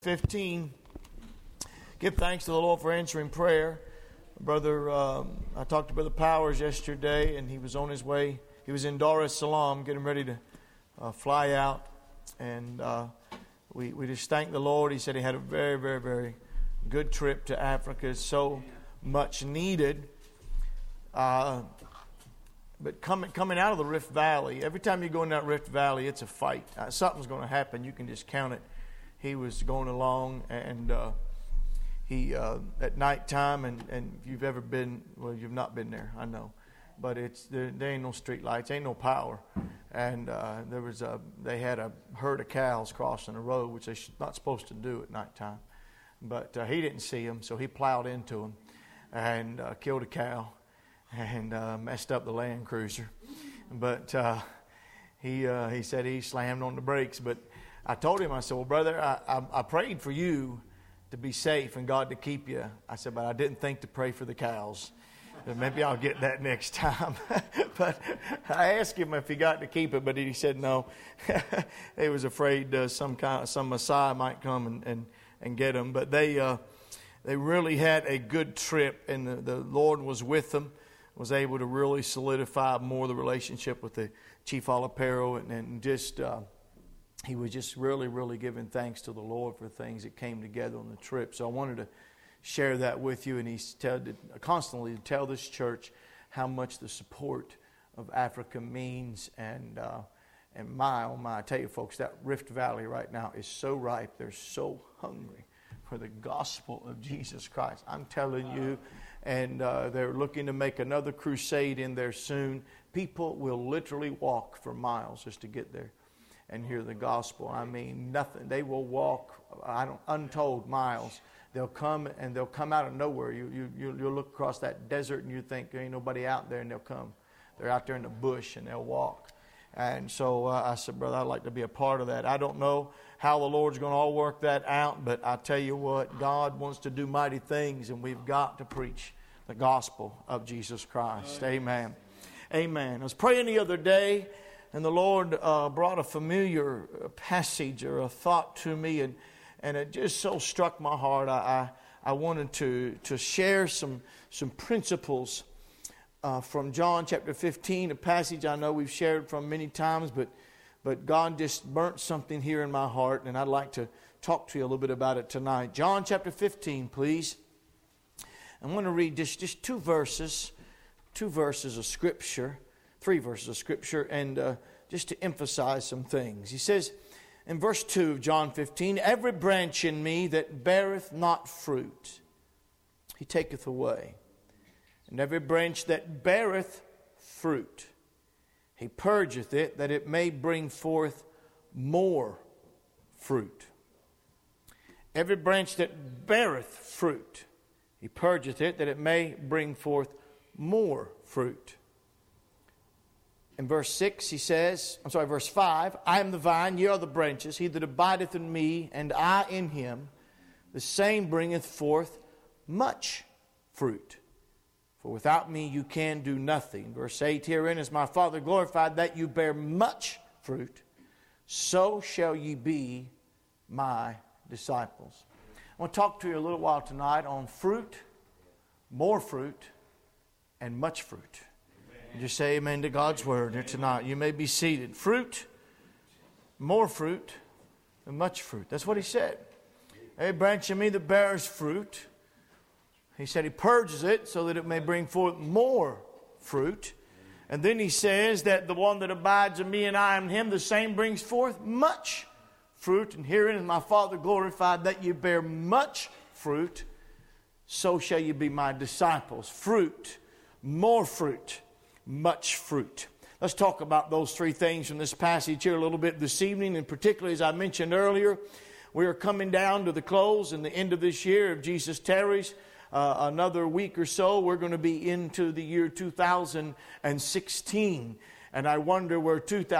15. Give thanks to the Lord for answering prayer. Brother, I talked to Brother Powers yesterday, and he was on his way. He was in Dar es Salaam getting ready to fly out. And we just thank the Lord. He said he had a very, very, very good trip to Africa. It's so much needed. But coming out of the Rift Valley, every time you go in that Rift Valley, it's a fight. Something's going to happen. You can just count it. He was going along, and he at nighttime, and if you've ever been, well, you've not been there, I know, but there ain't no street lights, ain't no power, and they had a herd of cows crossing the road, which they're not supposed to do at nighttime, but he didn't see them, so he plowed into them and killed a cow and messed up the Land Cruiser, but he said he slammed on the brakes, but I told him, I said, well, brother, I prayed for you to be safe and God to keep you. I said, but I didn't think to pray for the cows. Maybe I'll get that next time. But I asked him if he got to keep it, but he said no. He was afraid some Messiah might come and get them. But they really had a good trip, and the Lord was with them, was able to really solidify more the relationship with the Chief Olipero, and just... he was just really, really giving thanks to the Lord for things that came together on the trip. So I wanted to share that with you. And he's constantly to tell this church how much the support of Africa means. And my, oh my, I tell you folks, that Rift Valley right now is so ripe. They're so hungry for the gospel of Jesus Christ. I'm telling you. And they're looking to make another crusade in there soon. People will literally walk for miles just to get there and hear the gospel. I mean, nothing. They will walk untold miles. They'll come out of nowhere. You'll look across that desert and you think there ain't nobody out there, and they'll come. They're out there in the bush and they'll walk. And so I said, brother, I'd like to be a part of that. I don't know how the Lord's going to all work that out, but I tell you what, God wants to do mighty things, and we've got to preach the gospel of Jesus Christ. Amen. Amen. I was praying the other day, and the Lord brought a familiar passage or a thought to me, and it just so struck my heart. I wanted to share some principles from John chapter 15, a passage I know we've shared from many times, but God just burnt something here in my heart, and I'd like to talk to you a little bit about it tonight. John chapter 15, please. I want to read just two verses of Scripture. 3 verses of Scripture, and just to emphasize some things. He says in verse 2 of John 15, every branch in me that beareth not fruit, he taketh away. And every branch that beareth fruit, he purgeth it, that it may bring forth more fruit. Every branch that beareth fruit, he purgeth it, that it may bring forth more fruit. In verse 6 he says, verse 5, I am the vine, ye are the branches. He that abideth in me, and I in him, the same bringeth forth much fruit. For without me you can do nothing. Verse 8, herein is my Father glorified, that you bear much fruit. So shall ye be my disciples. I want to talk to you a little while tonight on fruit, more fruit, and much fruit. Just say amen to God's word here tonight. You may be seated. Fruit, more fruit, and much fruit. That's what he said. Every branch in me that bears fruit, he said he purges it so that it may bring forth more fruit. And then he says that the one that abides in me and I in him, the same brings forth much fruit. And herein is my Father glorified, that you bear much fruit. So shall you be my disciples. Fruit, more fruit, much fruit. Let's talk about those three things from this passage here a little bit this evening. And particularly, as I mentioned earlier, we are coming down to the close and the end of this year. If Jesus tarries another week or so, we're going to be into the year 2016. And I wonder where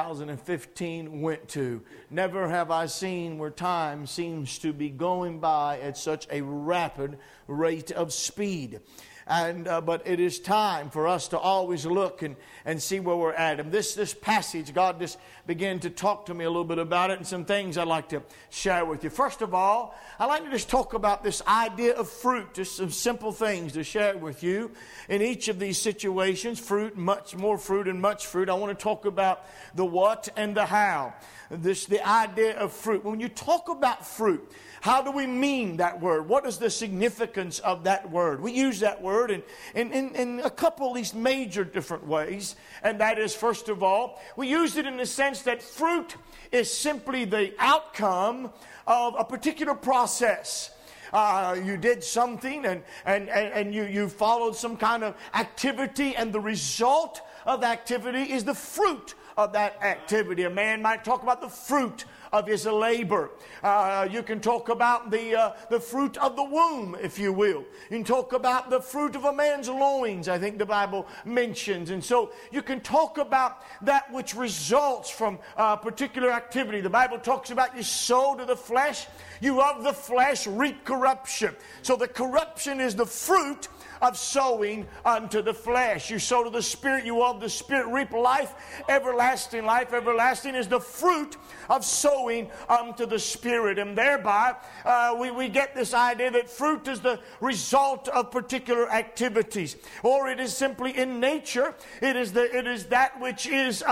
2015 went to. Never have I seen where time seems to be going by at such a rapid rate of speed. But it is time for us to always look and see where we're at. And this passage, God just began to talk to me a little bit about it, and some things I'd like to share with you. First of all, I'd like to just talk about this idea of fruit, just some simple things to share with you. In each of these situations, fruit, much more fruit and much fruit, I want to talk about the what and the how. The idea of fruit. When you talk about fruit, how do we mean that word? What is the significance of that word? We use that word in a couple of these major different ways. And that is, first of all, we use it in the sense that fruit is simply the outcome of a particular process. You did something and you followed some kind of activity, and the result of activity is the fruit of that activity. A man might talk about the fruit of his labor. You can talk about the fruit of the womb, if you will. You can talk about the fruit of a man's loins, I think the Bible mentions. And so you can talk about that which results from a particular activity. The Bible talks about you sow to the flesh, you of the flesh reap corruption. So the corruption is the fruit of sowing unto the flesh. You sow to the Spirit, you of the Spirit reap life, everlasting life. Everlasting is the fruit of sowing unto the Spirit. And thereby, we get this idea that fruit is the result of particular activities. Or it is simply in nature, it is that which is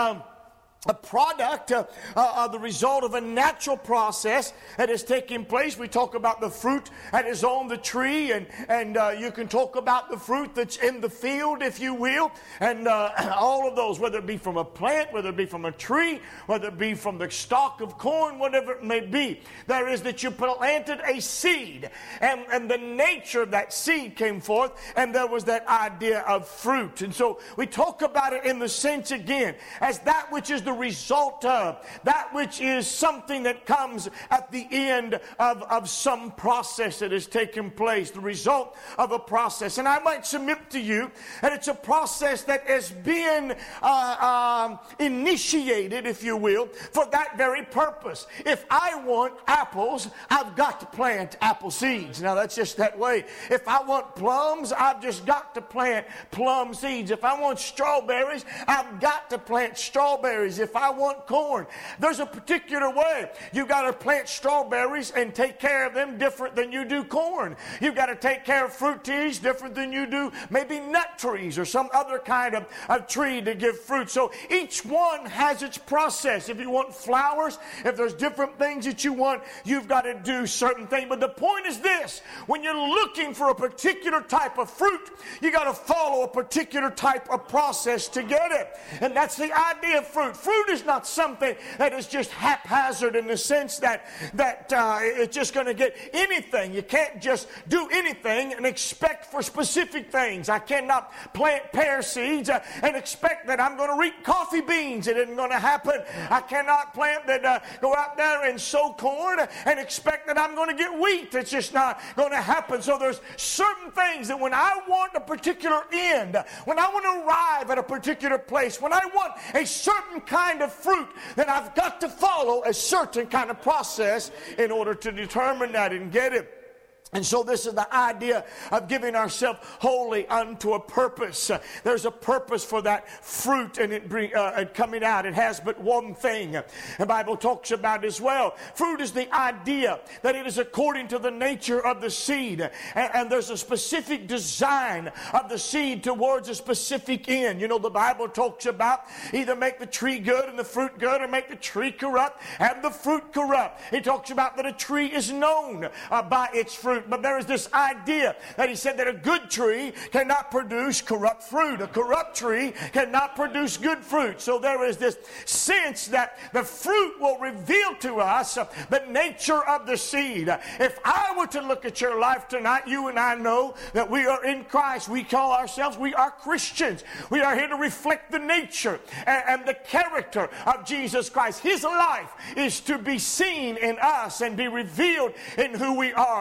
a product, the result of a natural process that is taking place. We talk about the fruit that is on the tree, and you can talk about the fruit that's in the field, if you will, and all of those, whether it be from a plant, whether it be from a tree, whether it be from the stalk of corn, whatever it may be. There is that you planted a seed, and the nature of that seed came forth, and there was that idea of fruit. And so we talk about it in the sense, again, as that which is the result of, that which is something that comes at the end of some process that has taken place, the result of a process. And I might submit to you that it's a process that has been initiated, if you will, for that very purpose. If I want apples, I've got to plant apple seeds. Now that's just that way. If I want plums, I've just got to plant plum seeds. If I want strawberries, I've got to plant strawberries. If I want corn, there's a particular way. You've got to plant strawberries and take care of them different than you do corn. You've got to take care of fruit trees different than you do maybe nut trees or some other kind of tree to give fruit. So each one has its process. If you want flowers, if there's different things that you want, you've got to do certain things. But the point is this: when you're looking for a particular type of fruit, you got to follow a particular type of process to get it. And that's the idea of fruit. Fruit is not something that is just haphazard in the sense that it's just going to get anything. You can't just do anything and expect for specific things. I cannot plant pear seeds and expect that I'm going to reap coffee beans. It isn't going to happen. I cannot plant go out there and sow corn and expect that I'm going to get wheat. It's just not going to happen. So there's certain things that when I want a particular end, when I want to arrive at a particular place, when I want a certain kind of fruit, then I've got to follow a certain kind of process in order to determine that and get it. And so this is the idea of giving ourselves wholly unto a purpose. There's a purpose for that fruit and it coming out. It has but one thing. The Bible talks about as well. Fruit is the idea that it is according to the nature of the seed. And there's a specific design of the seed towards a specific end. You know, the Bible talks about either make the tree good and the fruit good, or make the tree corrupt and the fruit corrupt. It talks about that a tree is known by its fruit. But there is this idea that he said that a good tree cannot produce corrupt fruit. A corrupt tree cannot produce good fruit. So there is this sense that the fruit will reveal to us the nature of the seed. If I were to look at your life tonight, you and I know that we are in Christ. We call ourselves, we are Christians. We are here to reflect the nature and the character of Jesus Christ. His life is to be seen in us and be revealed in who we are. But as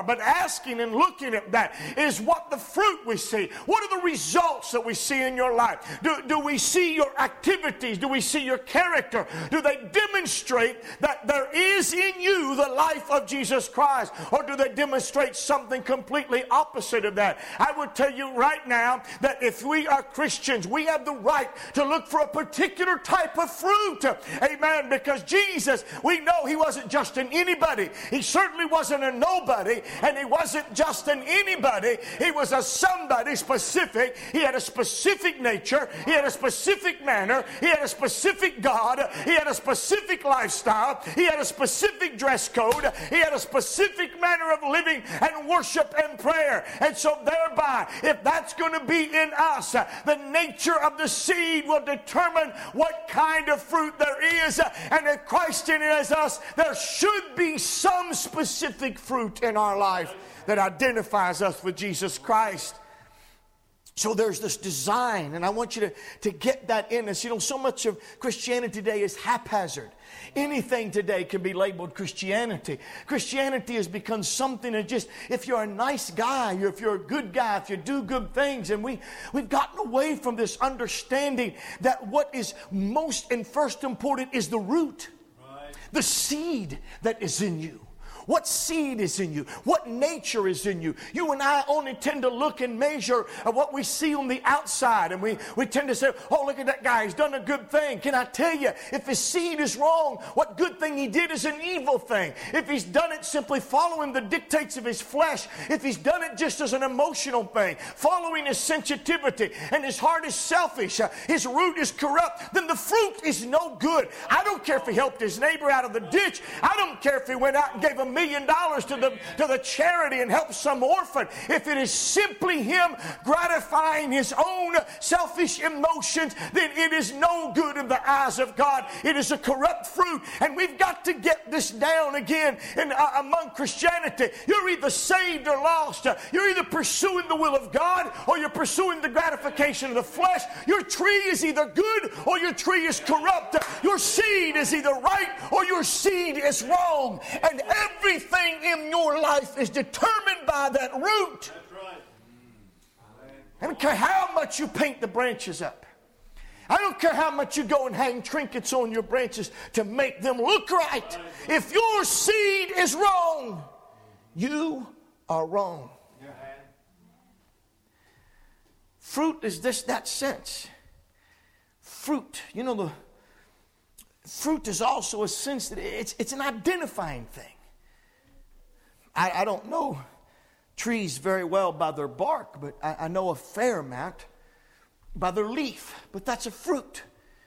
asking and looking at that is what the fruit we see. What are the results that we see in your life? Do we see your activities? Do we see your character? Do they demonstrate that there is in you the life of Jesus Christ? Or do they demonstrate something completely opposite of that? I would tell you right now that if we are Christians, we have the right to look for a particular type of fruit. Amen. Because Jesus, we know he wasn't just an anybody. He certainly wasn't a nobody, and he wasn't just an anybody. He was a somebody specific. He had a specific nature. He had a specific manner. He had a specific God. He had a specific lifestyle. He had a specific dress code. He had a specific manner of living and worship and prayer. And so thereby, if that's going to be in us, the nature of the seed will determine what kind of fruit there is. And if Christ in us, there should be some specific fruit in our life that identifies us with Jesus Christ. So there's this design, and I want you to get that in us. You know, so much of Christianity today is haphazard. Anything today can be labeled Christianity. Christianity has become something that just, if you're a nice guy, if you're a good guy, if you do good things, and we've gotten away from this understanding that what is most and first important is the root, right, the seed that is in you. What seed is in you? What nature is in you? You and I only tend to look and measure what we see on the outside. And we tend to say, oh, look at that guy. He's done a good thing. Can I tell you, if his seed is wrong, what good thing he did is an evil thing. If he's done it simply following the dictates of his flesh, if he's done it just as an emotional thing, following his sensitivity, and his heart is selfish, his root is corrupt, then the fruit is no good. I don't care if he helped his neighbor out of the ditch. I don't care if he went out and gave $1 million to the charity and help some orphan. If it is simply him gratifying his own selfish emotions, then it is no good in the eyes of God. It is a corrupt fruit, and we've got to get this down again among Christianity. You're either saved or lost. You're either pursuing the will of God or you're pursuing the gratification of the flesh. Your tree is either good or your tree is corrupt. Your seed is either right or your seed is wrong, and everything in your life is determined by that root. That's right. I don't care how much you paint the branches up. I don't care how much you go and hang trinkets on your branches to make them look right. If your seed is wrong, you are wrong. Fruit is that sense. Fruit, you know, the fruit is also a sense that it's an identifying thing. I don't know trees very well by their bark, but I know a fair amount by their leaf. But that's a fruit.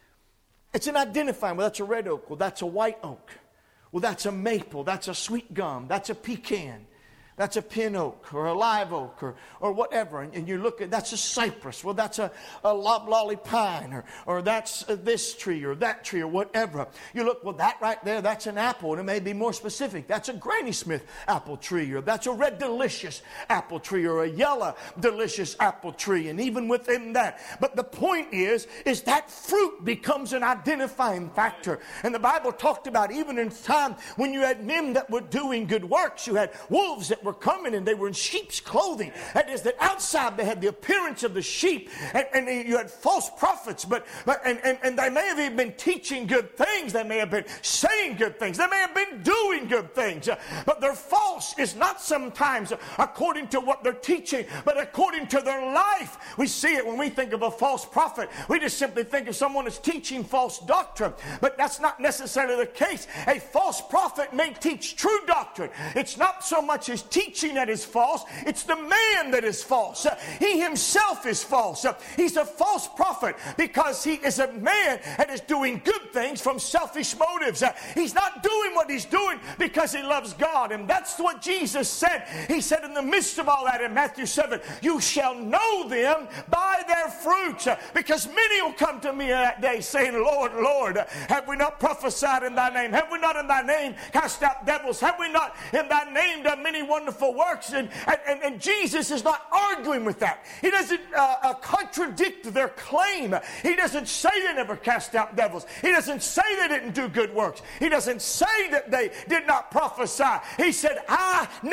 It's an identifying. Well, that's a red oak. Well, that's a white oak. Well, that's a maple. That's a sweet gum. That's a pecan. That's a pin oak or a live oak or whatever. And you look at, that's a cypress. Well, that's a loblolly pine or that's this tree or that tree or whatever. You look, well, that right there, that's an apple. And it may be more specific. That's a Granny Smith apple tree, or that's a red delicious apple tree, or a yellow delicious apple tree. And even within that. But the point is that fruit becomes an identifying factor. And the Bible talked about even in time when you had men that were doing good works, you had wolves that were coming and they were in sheep's clothing. That is, that outside they had the appearance of the sheep, and you had false prophets, but they may have even been teaching good things. They may have been saying good things. They may have been doing good things, but their false is not sometimes according to what they're teaching, but according to their life. We see it when we think of a false prophet. We just simply think of someone that's teaching false doctrine, but that's not necessarily the case. A false prophet may teach true doctrine. It's not so much his teaching that is false, it's the man that is false. He himself is false. He's a false prophet because he is a man that is doing good things from selfish motives. He's not doing what he's doing because he loves God, and that's what Jesus said. He said in the midst of all that in Matthew 7, you shall know them by their fruits, because many will come to me that day saying, Lord, Lord, have we not prophesied in thy name? Have we not in thy name cast out devils? Have we not in thy name done many wonderful works? And Jesus is not arguing with that. He doesn't contradict their claim. He doesn't say they never cast out devils. He doesn't say they didn't do good works. He doesn't say that they did not prophesy. He said, I never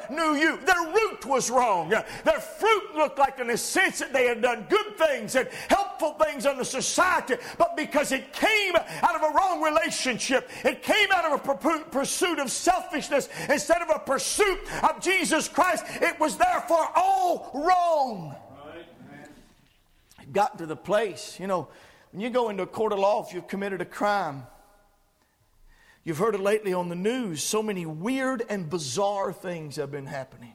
knew you. Their root was wrong. Their fruit looked like, in a sense, that they had done good things and helpful things in the society, but because it came out of a wrong relationship, it came out of a pursuit of selfishness instead of a pursuit of Jesus Christ, it was therefore all wrong. It got to the place, when you go into a court of law, if you've committed a crime, you've heard it lately on the news, so many weird and bizarre things have been happening.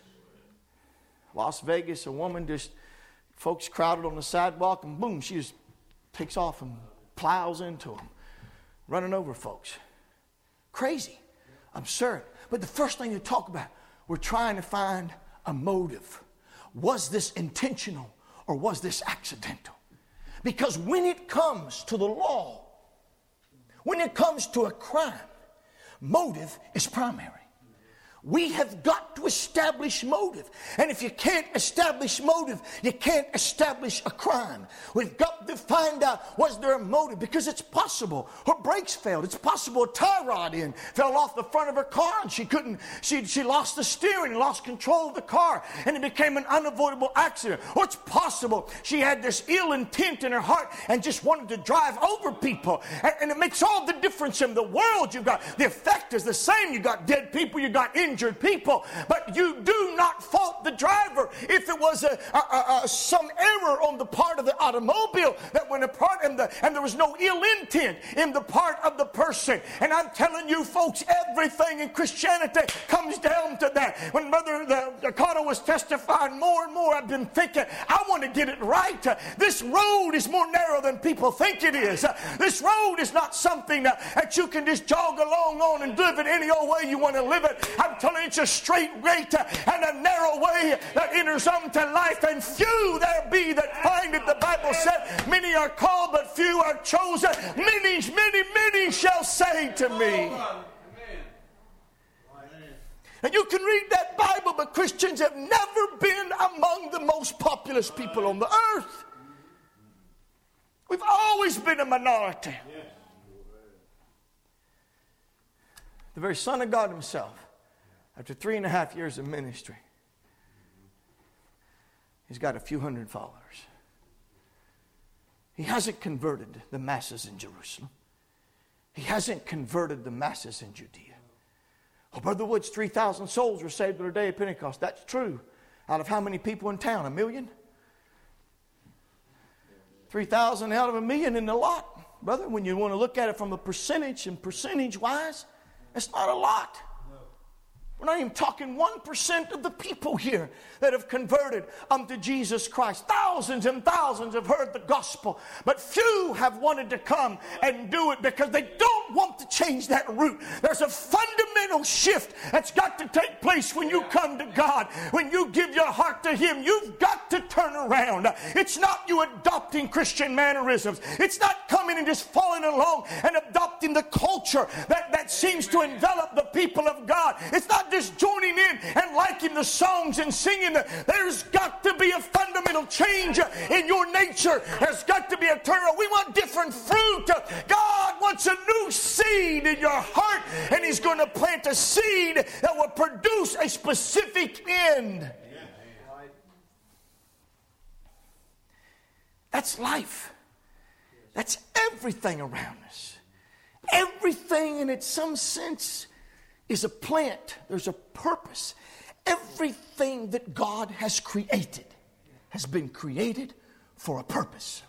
Las Vegas, a woman folks crowded on the sidewalk, and boom, she just takes off and plows into them, running over folks. Crazy, absurd. But the first thing you talk about, we're trying to find a motive. Was this intentional or was this accidental? Because when it comes to the law, when it comes to a crime, motive is primary. We have got to establish motive. And if you can't establish motive, you can't establish a crime. We've got to find out, was there a motive? Because it's possible her brakes failed. It's possible a tie rod fell off the front of her car and she lost the steering, lost control of the car, and it became an unavoidable accident. Or it's possible she had this ill intent in her heart and just wanted to drive over people. And it makes all the difference in the world. You've got, the effect is the same. You've got dead people, you've got injured people, but you do not fault the driver. If it was some error on the part of the automobile that went apart and there was no ill intent in the part of the person. And I'm telling you folks, everything in Christianity comes down to that. When Brother Cotto was testifying more and more, I've been thinking, I want to get it right. This road is more narrow than people think it is. This road is not something that you can just jog along on and live it any old way you want to live it. I'm telling you, it's a straight gate and a narrow way that enters unto life, and few there be that find it. The Bible said, many are called, but few are chosen. Many shall say to me. And you can read that Bible, but Christians have never been among the most populous people on the earth. We've always been a minority. The very Son of God himself, after 3.5 years of ministry, he's got a few hundred followers. He hasn't converted the masses in Jerusalem. He hasn't converted the masses in Judea. Oh, Brother Woods, 3,000 souls were saved on the day of Pentecost. That's true. Out of how many people in town? 1 million? 3,000 out of 1 million in a lot. Brother, when you want to look at it from a percentage and percentage-wise, it's not a lot. We're not even talking 1% of the people here that have converted unto Jesus Christ. Thousands and thousands have heard the gospel, but few have wanted to come and do it because they don't want to change that root. There's a fundamental shift that's got to take place when you come to God. When you give your heart to Him, you've got to turn around. It's not you adopting Christian mannerisms. It's not coming and just following along and adopting the culture that seems to envelop the people of God. It's not just joining in and liking the songs and singing. There's got to be a fundamental change in your nature. There's got to be a turnaround. We want different fruit. God wants a new seed in your heart, and He's going to plant a seed that will produce a specific end. That's life. That's everything around us. Everything in some sense is a plant. There's a purpose. Everything that God has created has been created for a purpose.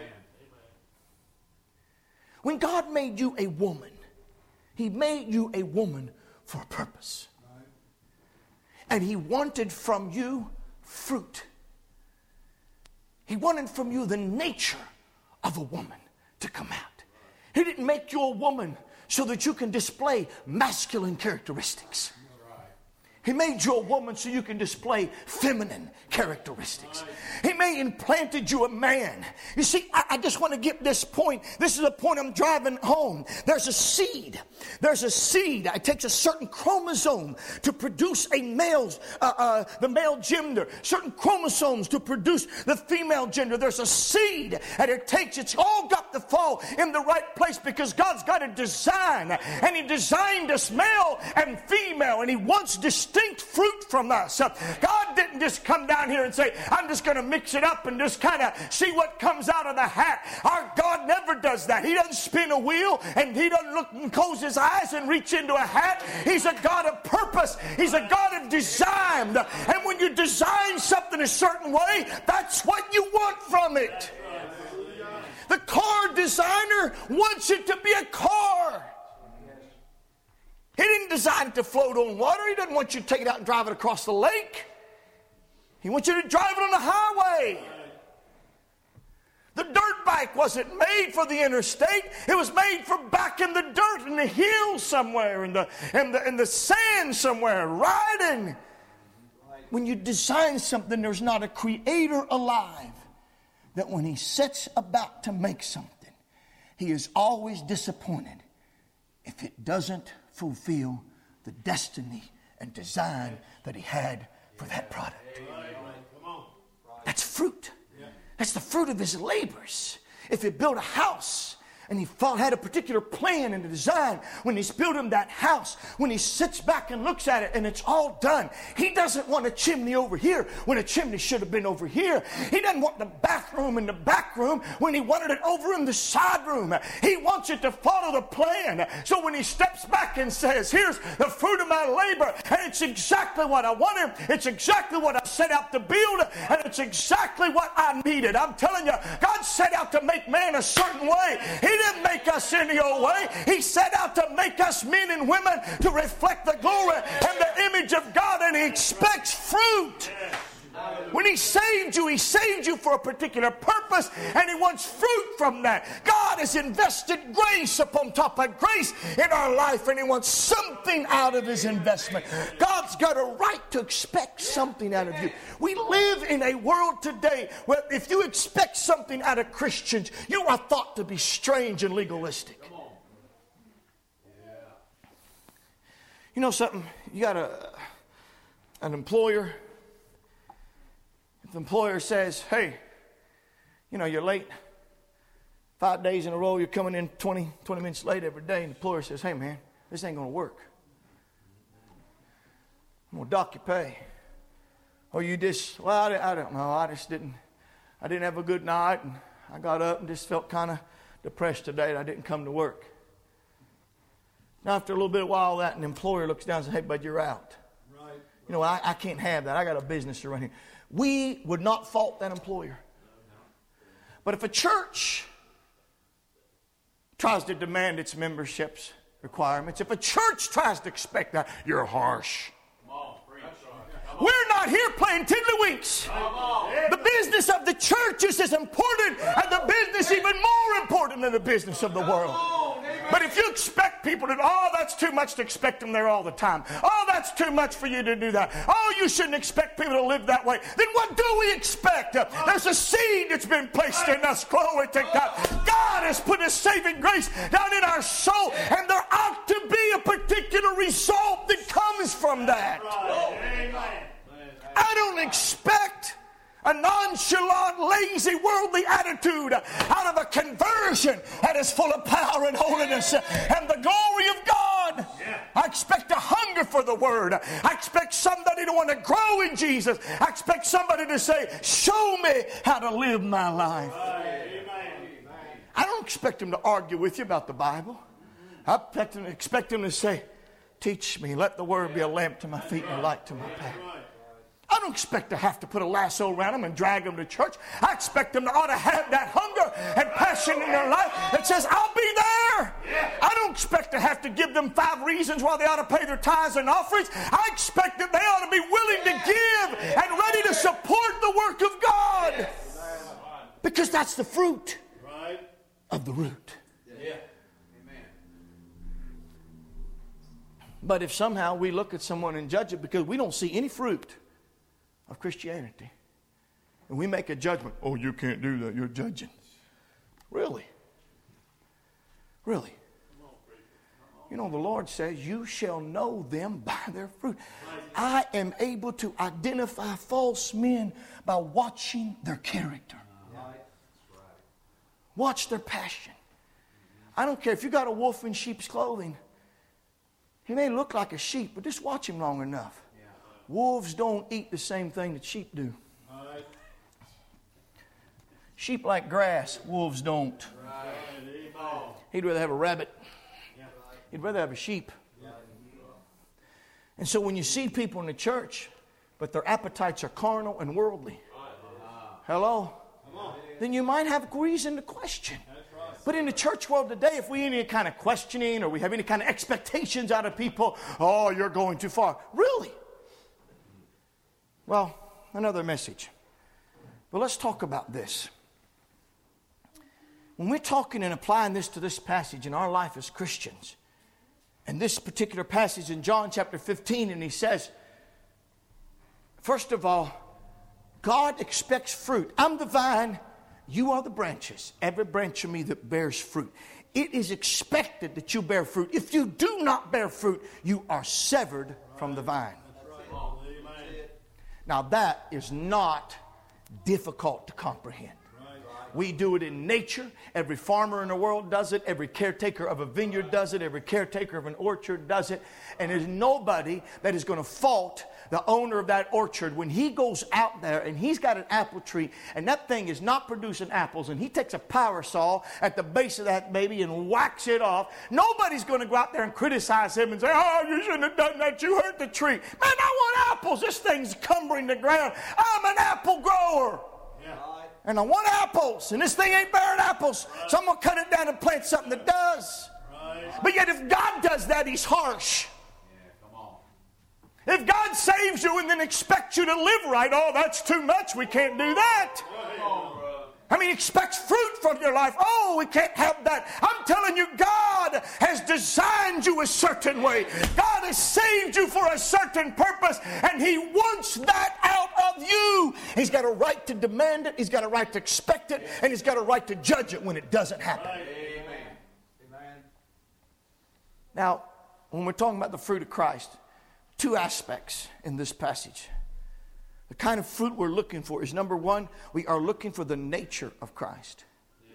When God made you a woman, He made you a woman for a purpose. And He wanted from you fruit. He wanted from you the nature of a woman to come out. He didn't make you a woman so that you can display masculine characteristics. He made you a woman so you can display feminine characteristics. He may implanted you a man. You see, I just want to get this point. This is a point I'm driving home. There's a seed. There's a seed. It takes a certain chromosome to produce a male's, the male gender. Certain chromosomes to produce the female gender. There's a seed that it takes. It's all got to fall in the right place because God's got a design. And He designed us male and female. And He wants distinction distinct fruit from us. God didn't just come down here and say, I'm just going to mix it up and just kind of see what comes out of the hat. Our God never does that. He doesn't spin a wheel, and He doesn't look and close His eyes and reach into a hat. He's a God of purpose. He's a God of design. And when you design something a certain way, that's what you want from it. The car designer wants it to be a car. He didn't design it to float on water. He doesn't want you to take it out and drive it across the lake. He wants you to drive it on the highway. The dirt bike wasn't made for the interstate. It was made for back in the dirt, in the hills somewhere, in the sand somewhere, riding. When you design something, there's not a creator alive that when he sets about to make something, he is always disappointed if it doesn't fulfill the destiny and design that he had for that product. That's fruit. That's the fruit of his labors. If he built a house and he had a particular plan and a design, when he's building that house, when he sits back and looks at it and it's all done, he doesn't want a chimney over here when a chimney should have been over here. He doesn't want the bathroom in the back room when he wanted it over in the side room. He wants it to follow the plan. So when he steps back and says, here's the fruit of my labor, and it's exactly what I wanted, it's exactly what I set out to build, and it's exactly what I needed. I'm telling you, God set out to make man a certain way. He didn't make us any old way. He set out to make us men and women to reflect the glory and the image of God, and He expects fruit. When He saved you for a particular purpose, and He wants fruit from that. God has invested grace upon top of grace in our life, and He wants something out of His investment. God's got a right to expect something out of you. We live in a world today where if you expect something out of Christians, you are thought to be strange and legalistic. You know something? You got an employer. The employer says, hey, you're late. 5 days in a row, you're coming in 20 minutes late every day. And the employer says, hey, man, this ain't going to work. I'm going to dock your pay. Or you just, I don't know. I didn't have a good night. And I got up and just felt kind of depressed today and I didn't come to work. Now, after a little bit of while that, an employer looks down and says, hey, bud, you're out. Right. I can't have that. I got a business to run here. We would not fault that employer. But if a church tries to demand its membership's requirements, if a church tries to expect that, you're harsh. We're not here playing tiddlywinks. The business of the church is as important, and the business even more important than the business of the world. But if you expect people to, that's too much to expect them there all the time. That's too much for you to do that. You shouldn't expect people to live that way. Then what do we expect? There's a seed that's been placed in us. Glory to God. God has put His saving grace down in our soul, and there ought to be a particular result that comes from that. I don't expect a nonchalant, lazy, worldly attitude out of a conversion that is full of power and holiness and the glory of God. I expect a hunger for the Word. I expect somebody to want to grow in Jesus. I expect somebody to say, show me how to live my life. I don't expect them to argue with you about the Bible. I expect them to say, teach me. Let the Word be a lamp to my feet and a light to my path. I don't expect to have to put a lasso around them and drag them to church. I expect them to ought to have that hunger and passion in their life that says, I'll be there. I don't expect to have to give them 5 reasons why they ought to pay their tithes and offerings. I expect that they ought to be willing to give and ready to support the work of God. Because that's the fruit of the root. But if somehow we look at someone and judge it because we don't see any fruit of Christianity, and we make a judgment, you can't do that, you're judging. Really? The Lord says, you shall know them by their fruit. I am able to identify false men by watching their character. Watch their passion. I don't care if you got a wolf in sheep's clothing. He may look like a sheep, but just watch him long enough. Wolves don't eat the same thing that sheep do. Sheep like grass, wolves don't. He'd rather have a rabbit. He'd rather have a sheep. And so when you see people in the church, but their appetites are carnal and worldly, hello? Then you might have reason to question. But in the church world today, if we have any kind of questioning or we have any kind of expectations out of people, oh, you're going too far. Really? Well, another message. But let's talk about this. When we're talking and applying this to this passage in our life as Christians, and this particular passage in John chapter 15, and he says, first of all, God expects fruit. I'm the vine, you are the branches. Every branch of me that bears fruit. It is expected that you bear fruit. If you do not bear fruit, you are severed from the vine. Now that is not difficult to comprehend. We do it in nature. Every farmer in the world does it. Every caretaker of a vineyard does it. Every caretaker of an orchard does it. And there's nobody that is going to fault the owner of that orchard when he goes out there and he's got an apple tree and that thing is not producing apples and he takes a power saw at the base of that baby and whacks it off. Nobody's going to go out there and criticize him and say, oh, you shouldn't have done that. You hurt the tree. Man, I want apples. This thing's cumbering the ground. I'm an apple grower. And I want apples, and this thing ain't bearing apples, so I'm going to cut it down and plant something that does. But yet if God does that, He's harsh. If God saves you and then expects you to live right, oh, that's too much. We can't do that. I mean, expects fruit from your life. Oh, we can't have that. I'm telling you, God has designed you a certain way. God has saved you for a certain purpose, and He wants that out of you. He's got a right to demand it. He's got a right to expect it, and He's got a right to judge it when it doesn't happen. Amen. Now, when we're talking about the fruit of Christ, two aspects in this passage. The kind of fruit we're looking for is, number one, we are looking for the nature of Christ. Yes.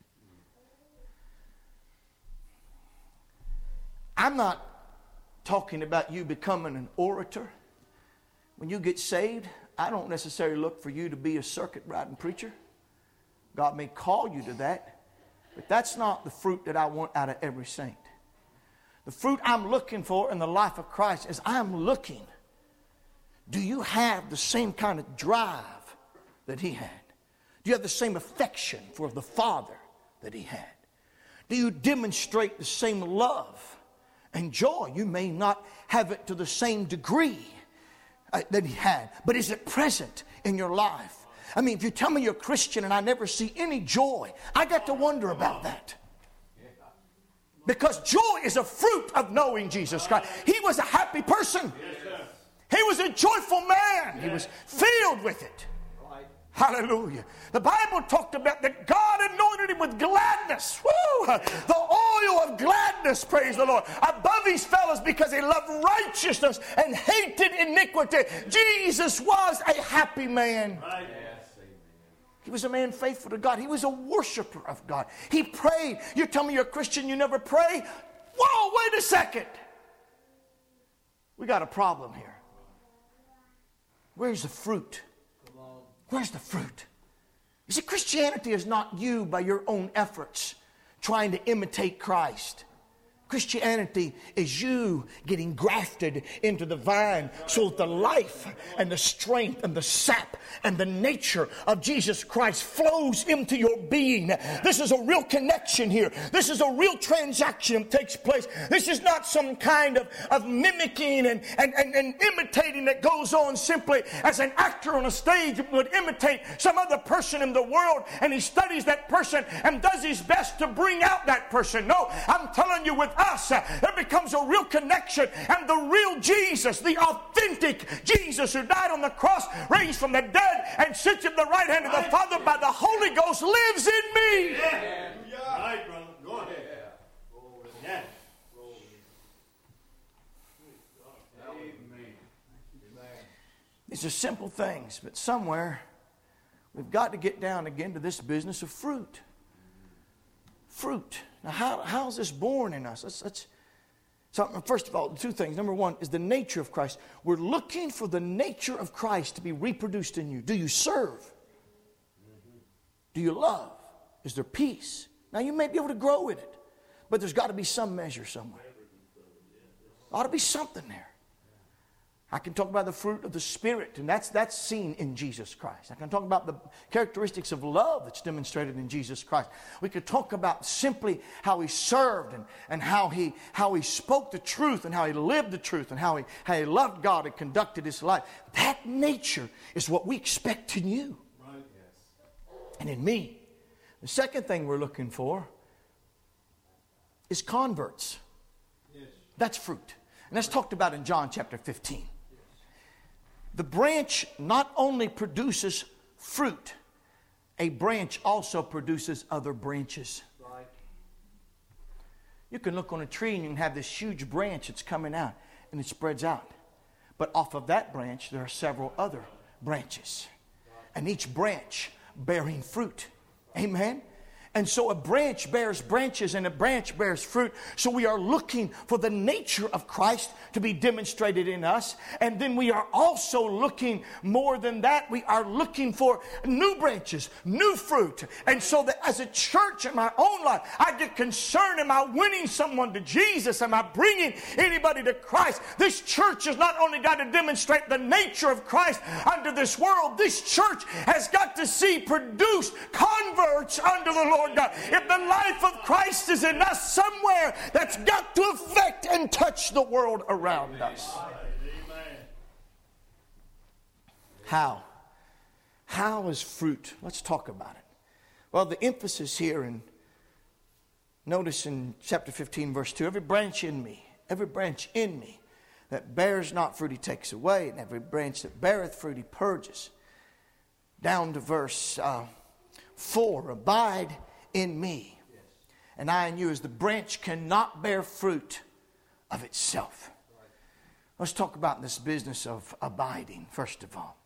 I'm not talking about you becoming an orator. When you get saved, I don't necessarily look for you to be a circuit riding preacher. God may call you to that, but that's not the fruit that I want out of every saint. The fruit I'm looking for in the life of Christ is I'm looking. Do you have the same kind of drive that He had? Do you have the same affection for the Father that He had? Do you demonstrate the same love and joy? You may not have it to the same degree that He had, but is it present in your life? I mean, if you tell me you're a Christian and I never see any joy, I got to wonder about that. Because joy is a fruit of knowing Jesus Christ. He was a happy person. He was a joyful man. He was filled with it. Hallelujah. The Bible talked about that God anointed him with gladness. Woo! The oil of gladness, praise the Lord, above these fellows because he loved righteousness and hated iniquity. Jesus was a happy man. He was a man faithful to God. He was a worshiper of God. He prayed. You tell me you're a Christian, you never pray? Whoa, wait a second. We got a problem here. Where's the fruit? Where's the fruit? You see, Christianity is not you by your own efforts trying to imitate Christ. Christianity is you getting grafted into the vine so that the life and the strength and the sap and the nature of Jesus Christ flows into your being. This is a real connection here. This is a real transaction that takes place. This is not some kind of mimicking and imitating that goes on simply as an actor on a stage would imitate some other person in the world, and he studies that person and does his best to bring out that person. No, I'm telling you, with us, there becomes a real connection, and the real Jesus, the authentic Jesus who died on the cross, raised from the dead, and sits at the right hand of the Father by the Holy Ghost, lives in me. Yeah. Right, brother. Go ahead. Yeah. These are simple things, but somewhere we've got to get down again to this business of fruit. Fruit. Now, how is this born in us? Let's So, first of all, two things. Number one is the nature of Christ. We're looking for the nature of Christ to be reproduced in you. Do you serve? Do you love? Is there peace? Now, you may be able to grow in it, but there's got to be some measure somewhere. Ought to be something there. I can talk about the fruit of the Spirit, and that's seen in Jesus Christ. I can talk about the characteristics of love that's demonstrated in Jesus Christ. We could talk about simply how He served and how he spoke the truth and how He lived the truth and how he loved God and conducted His life. That nature is what we expect in you and in me. The second thing we're looking for is converts. That's fruit. And that's talked about in John chapter 15. The branch not only produces fruit, a branch also produces other branches. Right. You can look on a tree and you can have this huge branch that's coming out and it spreads out. But off of that branch, there are several other branches. And each branch bearing fruit. Amen? And so a branch bears branches and a branch bears fruit. So we are looking for the nature of Christ to be demonstrated in us. And then we are also looking more than that. We are looking for new branches, new fruit. And so that as a church in my own life, I get concerned, am I winning someone to Jesus? Am I bringing anybody to Christ? This church has not only got to demonstrate the nature of Christ unto this world, this church has got to see produced converts unto the Lord God. If the life of Christ is in us somewhere, that's got to affect and touch the world around us. How? How is fruit? Let's talk about it. Well, the emphasis here, and notice in chapter 15, verse 2, every branch in me that bears not fruit He takes away, and every branch that beareth fruit He purges. Down to verse 4, abide in me, and I in you, as the branch cannot bear fruit of itself. Let's talk about this business of abiding, first of all.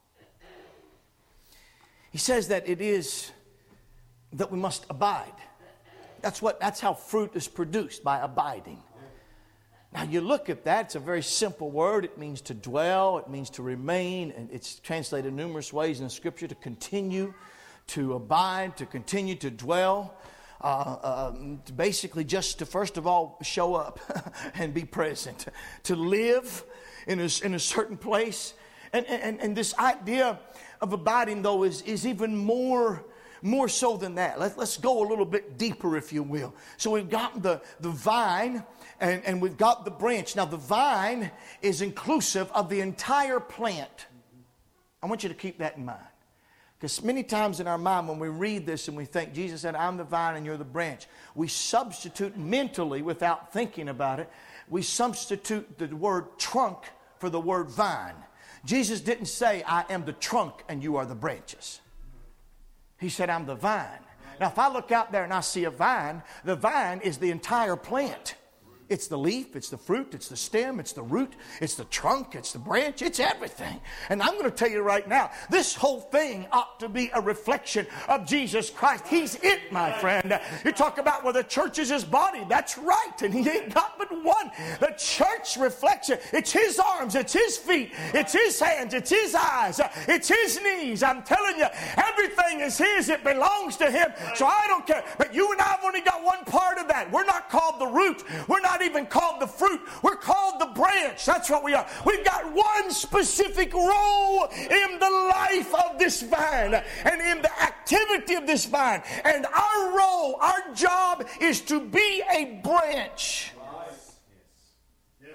He says that it is that we must abide. That's how fruit is produced, by abiding. Now you look at that, it's a very simple word. It means to dwell, it means to remain, and it's translated numerous ways in the Scripture: to continue, to abide, to continue to dwell, basically just to first of all show up and be present, to live in a certain place. And this idea of abiding, though, is even more so than that. Let's go a little bit deeper, if you will. So we've got the vine and we've got the branch. Now the vine is inclusive of the entire plant. I want you to keep that in mind. Because many times in our mind when we read this and we think, Jesus said, I'm the vine and you're the branch, we substitute mentally, without thinking about it, we substitute the word trunk for the word vine. Jesus didn't say, I am the trunk and you are the branches. He said, I'm the vine. Now if I look out there and I see a vine, the vine is the entire plant. It's the leaf, it's the fruit, it's the stem, it's the root, it's the trunk, it's the branch, it's everything. And I'm going to tell you right now, this whole thing ought to be a reflection of Jesus Christ. He's it, my friend. You talk about, well, the church is His body. That's right, and He ain't got but one. The church reflects it. It's His arms, it's His feet, it's His hands, it's His eyes, it's His knees. I'm telling you, everything is His. It belongs to Him. So I don't care. But you and I have only got one part of that. We're not called the root. We're not even called the fruit. We're called the branch. That's what we are. We've got one specific role in the life of this vine and in the activity of this vine. And our role, our job is to be a branch. Yes.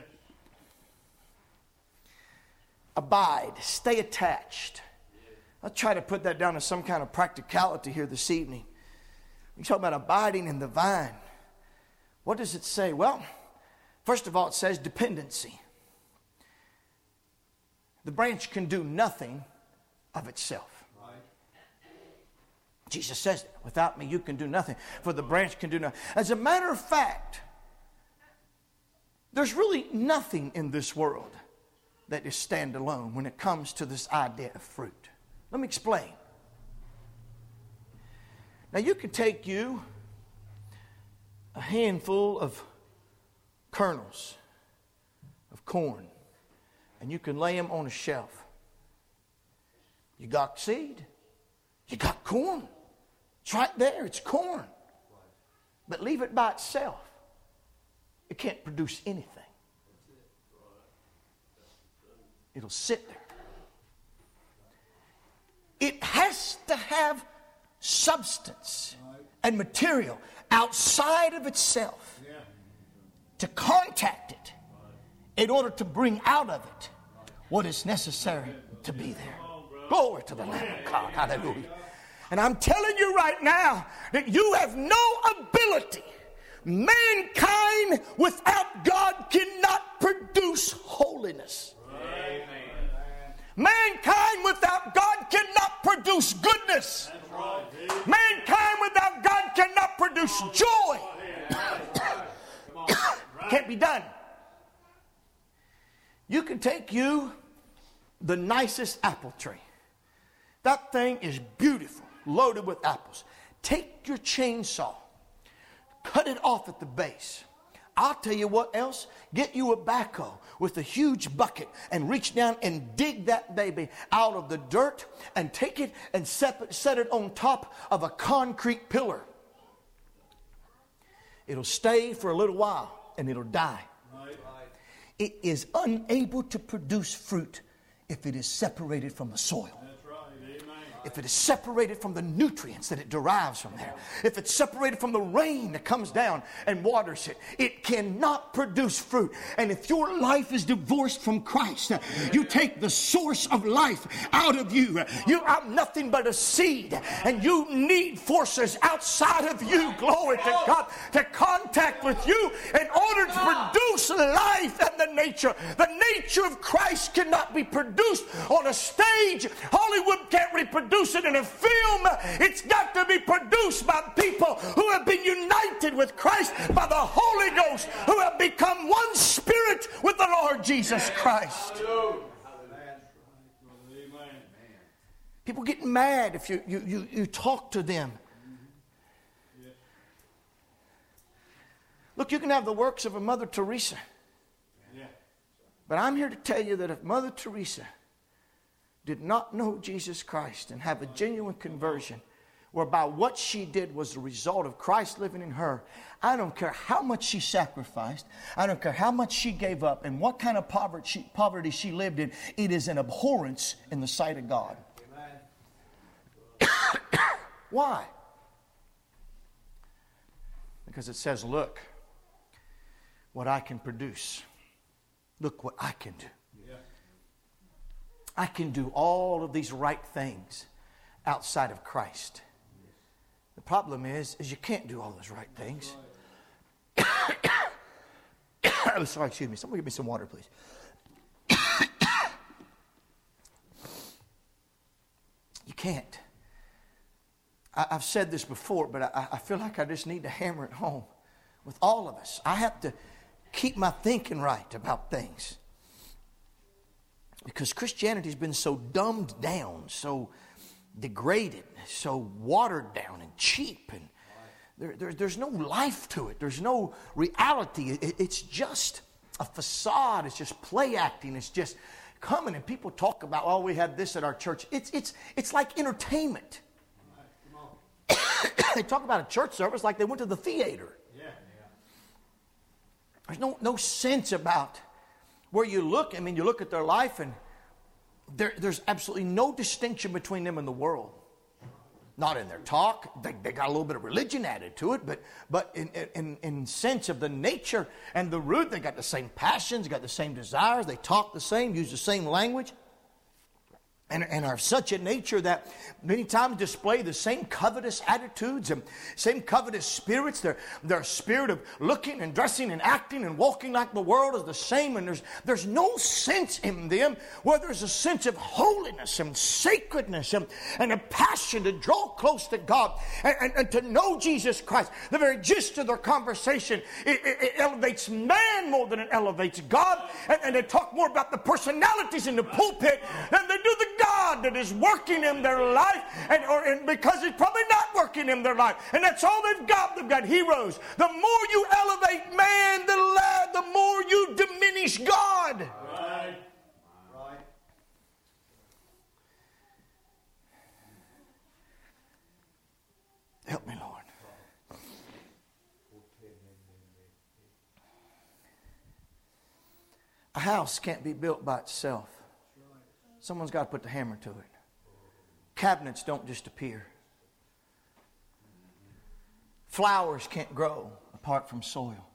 Abide. Stay attached. I'll try to put that down to some kind of practicality here this evening. We talk about abiding in the vine. What does it say? Well, first of all, it says dependency. The branch can do nothing of itself. Right. Jesus says, without me you can do nothing, for the branch can do nothing. As a matter of fact, there's really nothing in this world that is standalone when it comes to this idea of fruit. Let me explain. Now you can take a handful of kernels of corn, and you can lay them on a shelf. You got seed, you got corn. It's right there, it's corn. But leave it by itself, it can't produce anything. It'll sit there. It has to have substance and material outside of itself to contact it in order to bring out of it what is necessary to be there. Glory to the Lamb of God. Hallelujah. And I'm telling you right now that you have no ability. Mankind without God cannot produce holiness. Amen. Mankind without God cannot produce goodness. Mankind without God cannot produce joy. Can't be done. You can take the nicest apple tree. That thing is beautiful, loaded with apples. Take your chainsaw, cut it off at the base. I'll tell you what else. Get you a backhoe with a huge bucket and reach down and dig that baby out of the dirt and take it and set it on top of a concrete pillar. It'll stay for a little while and it'll die. It is unable to produce fruit if it is separated from the soil. If it is separated from the nutrients that it derives from there, if it's separated from the rain that comes down and waters it, it cannot produce fruit. And if your life is divorced from Christ, you take the source of life out of you. You are nothing but a seed, and you need forces outside of you, glory to God, to contact with you in order to produce life and the nature. The nature of Christ cannot be produced on a stage. Hollywood can't reproduce it in a film. It's got to be produced by people who have been united with Christ by the Holy Ghost, who have become one spirit with the Lord Jesus Christ. People get mad if you talk to them. Look, you can have the works of a Mother Teresa, but I'm here to tell you that if Mother Teresa did not know Jesus Christ and have a genuine conversion, whereby what she did was the result of Christ living in her, I don't care how much she sacrificed, I don't care how much she gave up, and what kind of poverty she lived in, it is an abhorrence in the sight of God. Why? Because it says, look what I can produce. Look what I can do. I can do all of these right things outside of Christ. The problem is you can't do all those right things. Oh, sorry, excuse me. Somebody give me some water, please. You can't. I've said this before, but I feel like I just need to hammer it home with all of us. I have to keep my thinking right about things. Because Christianity has been so dumbed down, so degraded, so watered down and cheap. And there's no life to it. There's no reality. It's just a facade. It's just play acting. It's just coming. And people talk about, oh, we had this at our church. It's like entertainment. They talk about a church service like they went to the theater. There's no sense about where you look. I mean, you look at their life and there's absolutely no distinction between them and the world. Not in their talk. They got a little bit of religion added to it, but in sense of the nature and the root, they got the same passions, they got the same desires, they talk the same, use the same language. And are of such a nature that many times display the same covetous attitudes and same covetous spirits. Their spirit of looking and dressing and acting and walking like the world is the same. And there's no sense in them where there's a sense of holiness and sacredness and a passion to draw close to God and to know Jesus Christ. The very gist of their conversation, it elevates man more than it elevates God. And they talk more about the personalities in the pulpit than they do the God that is working in their life, and because it's probably not working in their life. And that's all they've got. They've got heroes. The more you elevate man, the more you diminish God. Right. Right. Help me, Lord. A house can't be built by itself. Someone's got to put the hammer to it. Cabinets don't just appear. Flowers can't grow apart from soil.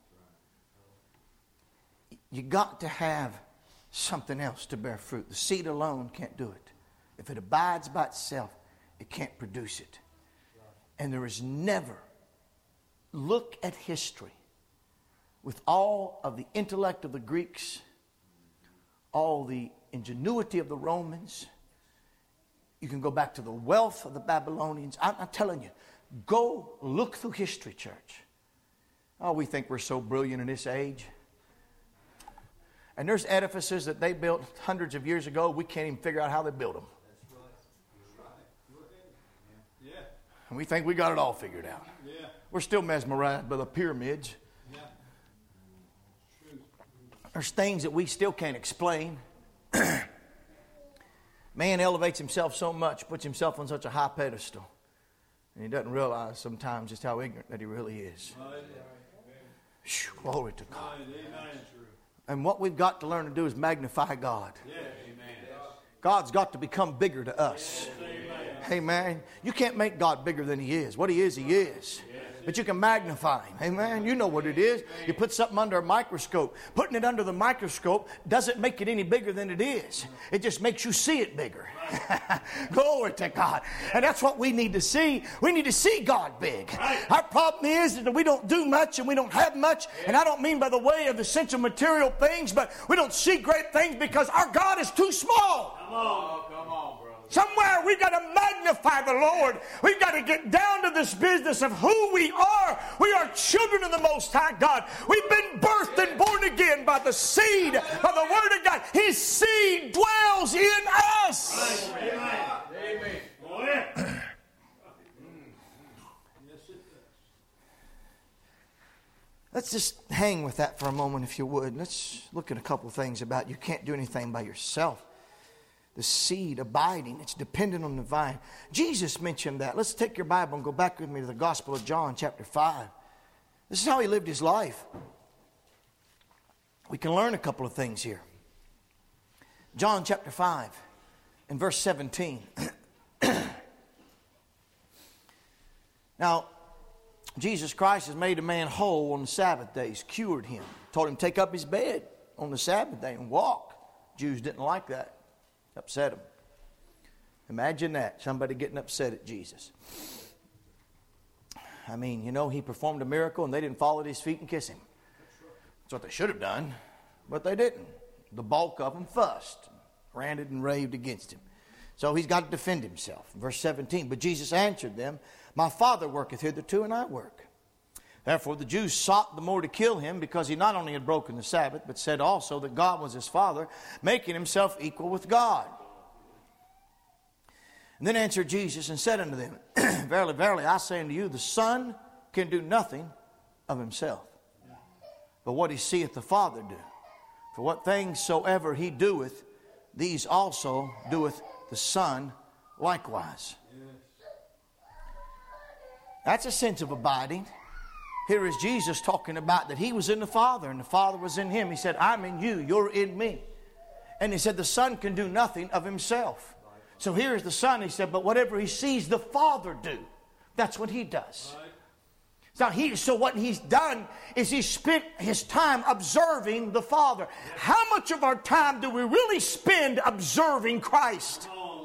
You got to have something else to bear fruit. The seed alone can't do it. If it abides by itself, it can't produce it. And there is never, look at history, with all of the intellect of the Greeks, all the ingenuity of the Romans. You can go back to the wealth of the Babylonians. I'm telling you, go look through history, church. Oh, we think we're so brilliant in this age. And there's edifices that they built hundreds of years ago. We can't even figure out how they built them. Yeah. And we think we got it all figured out. Yeah. We're still mesmerized by the pyramids. Yeah. There's things that we still can't explain. Man elevates himself so much, puts himself on such a high pedestal, and he doesn't realize sometimes just how ignorant that he really is. Whew, glory to God. And what we've got to learn to do is magnify God. God's got to become bigger to us. Amen. You can't make God bigger than He is. What He is, He is. But you can magnify Him. Amen. You know what it is. You put something under a microscope. Putting it under the microscope doesn't make it any bigger than it is. It just makes you see it bigger. Glory to God. And that's what we need to see. We need to see God big. Our problem is that we don't do much and we don't have much. And I don't mean by the way of the sense of material things, but we don't see great things because our God is too small. Come on, brother. Somewhere we've got to magnify the Lord. We've got to get down to this business of who we are. We are children of the Most High God. We've been birthed and born again by the seed of the Word of God. His seed dwells in us. Amen. Amen. Let's just hang with that for a moment, if you would. Let's look at a couple of things about you can't do anything by yourself. The seed abiding, it's dependent on the vine. Jesus mentioned that. Let's take your Bible and go back with me to the Gospel of John, chapter 5. This is how He lived His life. We can learn a couple of things here. John chapter 5 and verse 17. Now, Jesus Christ has made a man whole on the Sabbath day. He's cured him. Told him to take up his bed on the Sabbath day and walk. Jews didn't like that. Upset him. Imagine that. Somebody getting upset at Jesus. I mean, you know, He performed a miracle and they didn't fall at His feet and kiss Him. That's what they should have done. But they didn't. The bulk of them fussed, ranted and raved against Him. So He's got to defend Himself. Verse 17. But Jesus answered them, My Father worketh hitherto, and I work. Therefore the Jews sought the more to kill Him, because He not only had broken the Sabbath, but said also that God was His Father, making Himself equal with God. And then answered Jesus and said unto them, Verily, verily, I say unto you, the Son can do nothing of Himself, but what He seeth the Father do. For what things soever He doeth, these also doeth the Son likewise. That's a sense of abiding. Here is Jesus talking about that He was in the Father and the Father was in Him. He said, I'm in you, you're in me. And He said the Son can do nothing of Himself. So here is the Son, He said, but whatever He sees the Father do, that's what He does. So what He's done is He spent His time observing the Father. How much of our time do we really spend observing Christ?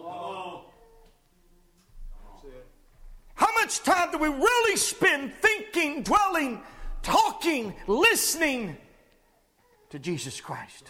How much time do we really spend thinking, dwelling, talking, listening to Jesus Christ?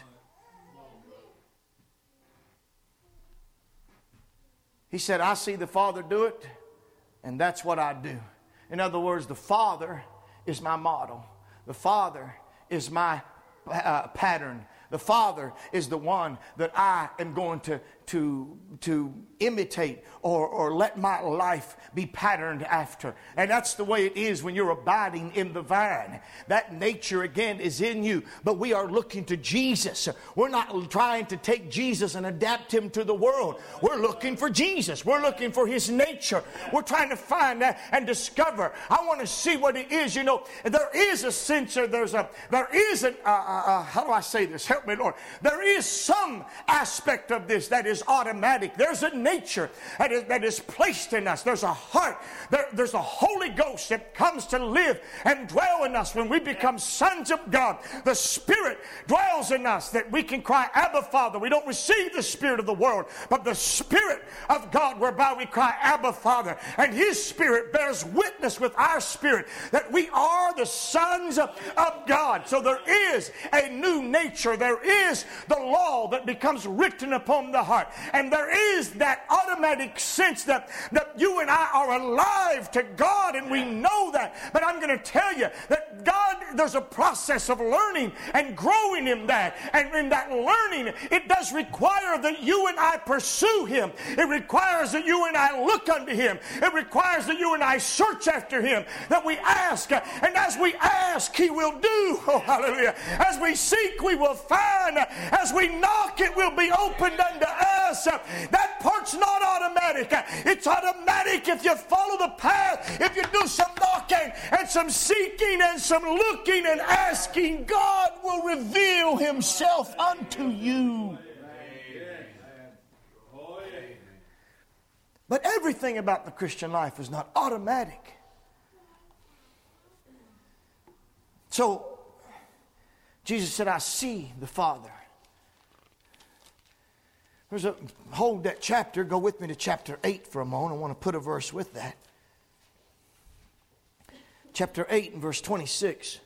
He said, I see the Father do it, and that's what I do. In other words, the Father is my model. The Father is my pattern. The Father is the one that I am going to imitate or let my life be patterned after. And that's the way it is when you're abiding in the vine. That nature again is in you, but we are looking to Jesus. We're not trying to take Jesus and adapt him to the world. We're looking for Jesus. We're looking for his nature. We're trying to find that and discover. I want to see what it is. You know, there is a sense, how do I say this? Help me, Lord. There is some aspect of this that is automatic. There's a nature that is placed in us. There's a heart. There's a Holy Ghost that comes to live and dwell in us when we become sons of God. The Spirit dwells in us that we can cry, Abba, Father. We don't receive the spirit of the world, but the Spirit of God whereby we cry, Abba, Father. And his Spirit bears witness with our spirit that we are the sons of God. So there is a new nature. There is the law that becomes written upon the heart. And there is that automatic sense that you and I are alive to God, and we know that. But I'm going to tell you that God, there's a process of learning and growing in that. And in that learning, it does require that you and I pursue him. It requires that you and I look unto him. It requires that you and I search after him, that we ask. And as we ask, he will do. Oh, hallelujah. As we seek, we will find. As we knock, it will be opened unto us. That part's not automatic. It's automatic if you follow the path. If you do some knocking and some seeking and some looking and asking, God will reveal himself unto you. But everything about the Christian life is not automatic. So, Jesus said, I see the Father. Hold that chapter. Go with me to chapter 8 for a moment. I want to put a verse with that. Chapter 8 and verse 26.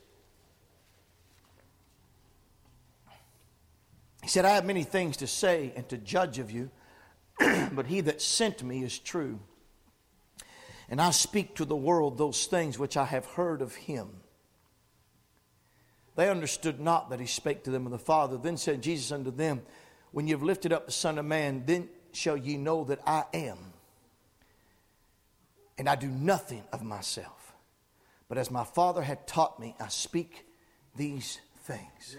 He said, I have many things to say and to judge of you, but he that sent me is true. And I speak to the world those things which I have heard of him. They understood not that he spake to them of the Father. Then said Jesus unto them, when you have lifted up the Son of Man, then shall ye know that I am. And I do nothing of myself. But as my Father had taught me, I speak these things.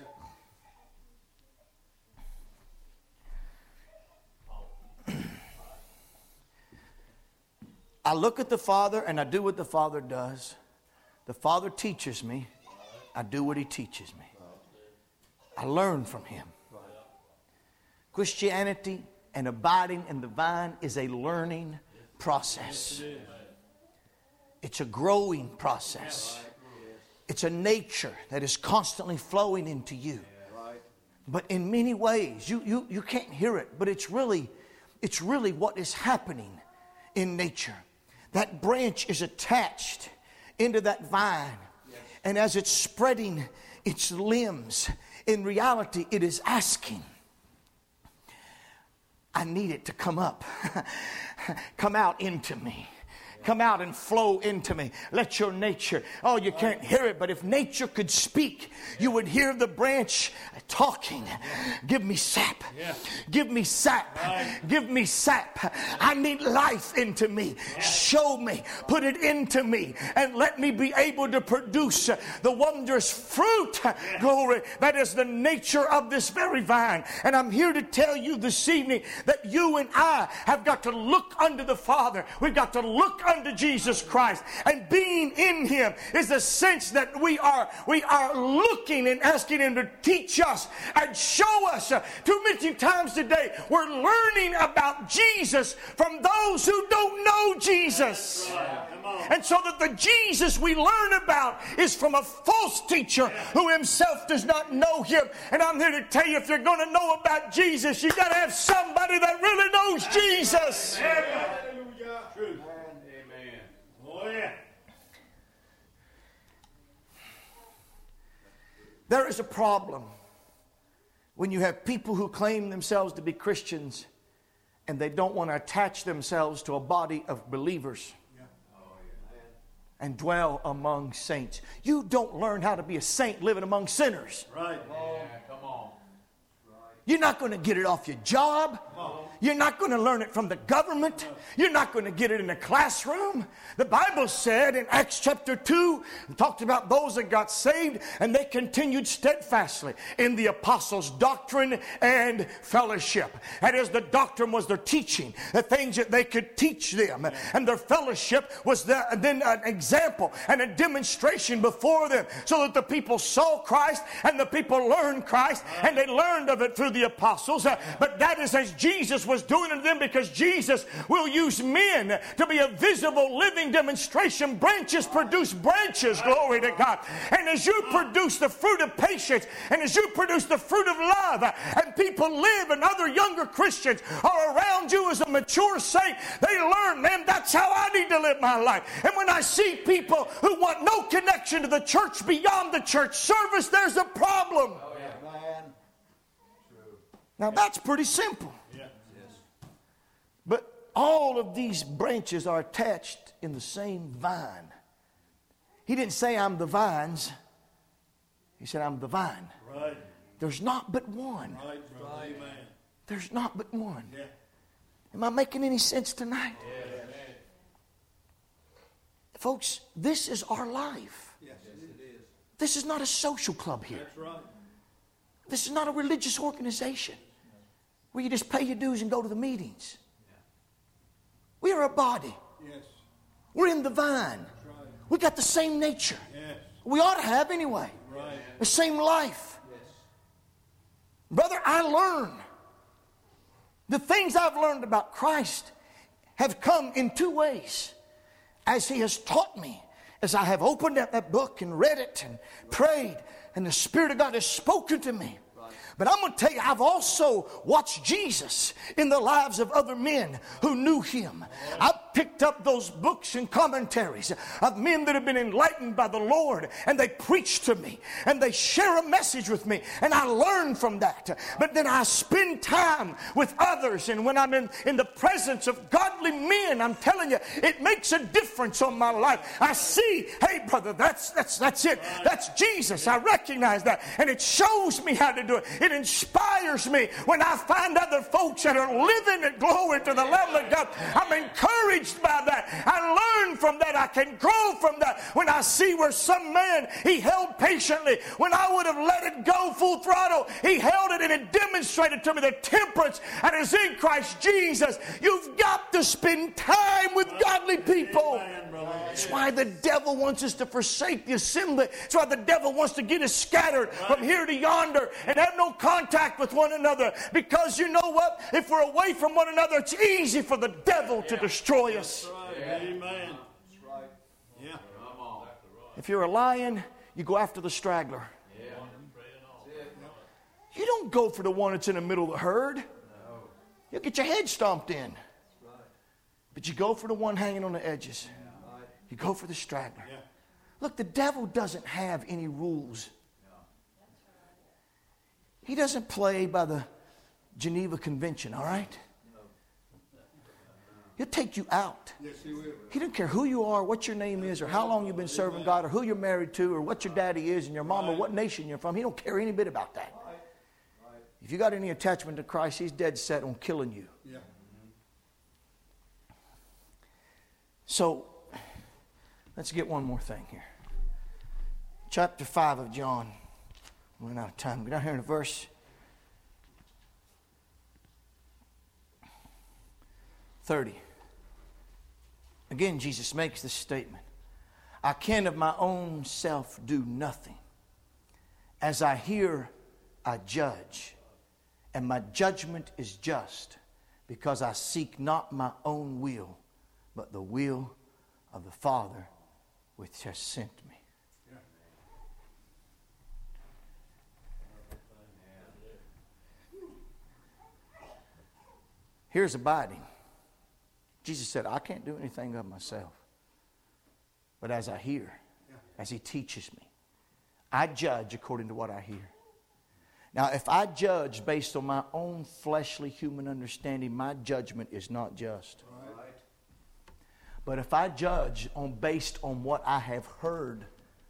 I look at the Father and I do what the Father does. The Father teaches me. I do what he teaches me. I learn from him. Christianity and abiding in the vine is a learning process. It's a growing process. It's a nature that is constantly flowing into you. But in many ways, you can't hear it, but it's really what is happening in nature. That branch is attached into that vine. And as it's spreading its limbs, in reality, it is asking, I need it to come up, come out into me. Come out and flow into me. Let your nature. Oh, you can't hear it, but if nature could speak, you would hear the branch talking. Give me sap. Give me sap. Give me sap. I need life into me. Show me. Put it into me. And let me be able to produce the wondrous fruit. Glory. That is the nature of this very vine. And I'm here to tell you this evening that you and I have got to look unto the Father. We've got to look unto Jesus Christ, and being in him is the sense that we are looking and asking him to teach us and show us. Too many times today we're learning about Jesus from those who don't know Jesus. And so that the Jesus we learn about is from a false teacher who himself does not know him. And I'm here to tell you, if you're going to know about Jesus, you've got to have somebody that really knows Jesus. Hallelujah. Truth. Amen. Oh, yeah. There is a problem when you have people who claim themselves to be Christians and they don't want to attach themselves to a body of believers and dwell among saints. You don't learn how to be a saint living among sinners. Right. Yeah, come on. You're not going to get it off your job. You're not going to learn it from the government. You're not going to get it in a classroom. The Bible said in Acts chapter 2, it talked about those that got saved and they continued steadfastly in the apostles' doctrine and fellowship. That is, the doctrine was their teaching, the things that they could teach them. And their fellowship was then an example and a demonstration before them so that the people saw Christ and the people learned Christ and they learned of it through the apostles. But that is as Jesus was doing it to them, because Jesus will use men to be a visible living demonstration. Branches produce branches, glory to God. And as you produce the fruit of patience and as you produce the fruit of love, and people live and other younger Christians are around you as a mature saint, they learn, man, that's how I need to live my life. And when I see people who want no connection to the church beyond the church service, there's a problem. Oh, yeah. Man. Now that's pretty simple. But all of these branches are attached in the same vine. He didn't say I'm the vines. He said I'm the vine. Right. There's not but one. Right. Amen. There's not but one. Yeah. Am I making any sense tonight? Yeah. Folks, this is our life. Yes, it is. This is not a social club here. That's right. This is not a religious organization where you just pay your dues and go to the meetings. We are a body. Yes. We're in the vine. Right. We got the same nature. Yes. We ought to have anyway. Right. The same life. Yes. Brother, I learn. The things I've learned about Christ have come in two ways. As He has taught me, as I have opened up that book and read it and prayed, and the Spirit of God has spoken to me. But I'm going to tell you, I've also watched Jesus in the lives of other men who knew Him. I've picked up those books and commentaries of men that have been enlightened by the Lord, and they preach to me, and they share a message with me, and I learn from that. But then I spend time with others, and when I'm in the presence of godly men, I'm telling you, it makes a difference on my life. I see, hey brother, that's it. That's Jesus. I recognize that, and it shows me how to do it. It inspires me when I find other folks that are living in glory to the level of God. I'm encouraged by that. I learn from that. I can grow from that. When I see where some man, he held patiently when I would have let it go full throttle, he held it, and it demonstrated to me the temperance that is in Christ Jesus. You've got to spend time with godly people. That's why the devil wants us to forsake the assembly. That's why the devil wants to get us scattered from here to yonder and have no contact with one another. Because you know what? If we're away from one another, it's easy for the devil to destroy us. Amen. That's right. Yeah. If you're a lion, you go after the straggler. You don't go for the one that's in the middle of the herd. You'll get your head stomped in. But you go for the one hanging on the edges. You go for the straggler. Look, the devil doesn't have any rules. He doesn't play by the Geneva Convention, all right? He'll take you out. Yes, He will. He doesn't care who you are, what your name is, or how long you've been serving God, or who you're married to, or what your daddy is, and your mom, or what nation you're from. He don't care any bit about that. If you got any attachment to Christ, He's dead set on killing you. Yeah. So, let's get one more thing here. Chapter 5 of John. I'm running out of time. Go down here in verse 30. Again, Jesus makes this statement. I can of my own self do nothing. As I hear, I judge. And my judgment is just, because I seek not my own will, but the will of the Father which has sent me. Here's abiding. Jesus said, I can't do anything of myself. But as I hear, as He teaches me, I judge according to what I hear. Now, if I judge based on my own fleshly human understanding, my judgment is not just. Right. But if I judge based on what I have heard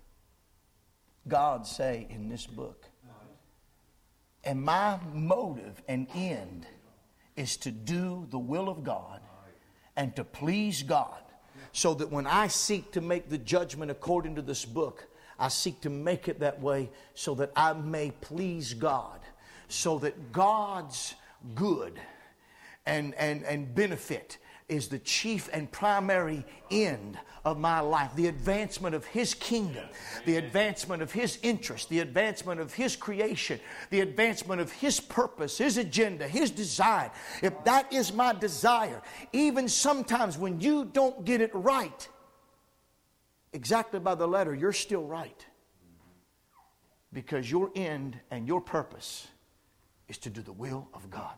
God say in this book, and my motive and end is to do the will of God and to please God, so that when I seek to make the judgment according to this book, I seek to make it that way so that I may please God, so that God's good and benefit is the chief and primary end of my life. The advancement of His kingdom, the advancement of His interest, the advancement of His creation, the advancement of His purpose, His agenda, His design. If that is my desire, even sometimes when you don't get it right, exactly by the letter, you're still right. Because your end and your purpose is to do the will of God.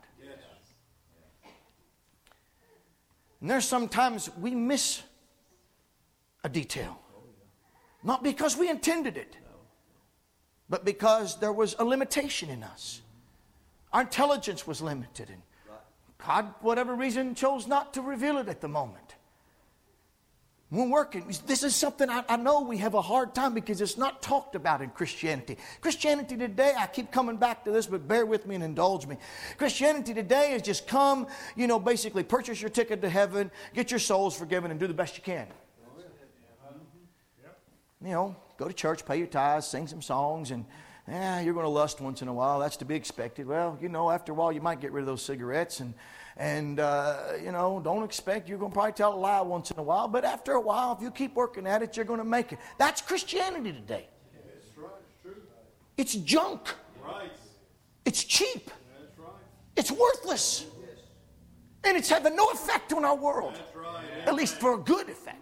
And there's sometimes we miss a detail. Not because we intended it, but because there was a limitation in us. Our intelligence was limited, and God, for whatever reason, chose not to reveal it at the moment. We're working. This is something I know we have a hard time because it's not talked about in Christianity. Christianity today, I keep coming back to this, but bear with me and indulge me. Christianity today is just come, basically purchase your ticket to heaven, get your souls forgiven, and do the best you can. Go to church, pay your tithes, sing some songs, and you're going to lust once in a while. That's to be expected. Well, after a while you might get rid of those cigarettes, and don't expect you're going to probably tell a lie once in a while. But after a while, if you keep working at it, you're going to make it. That's Christianity today. That's right. It's true. It's junk. Right. It's cheap. That's right. It's worthless. And it's having no effect on our world. That's right. At least for a good effect.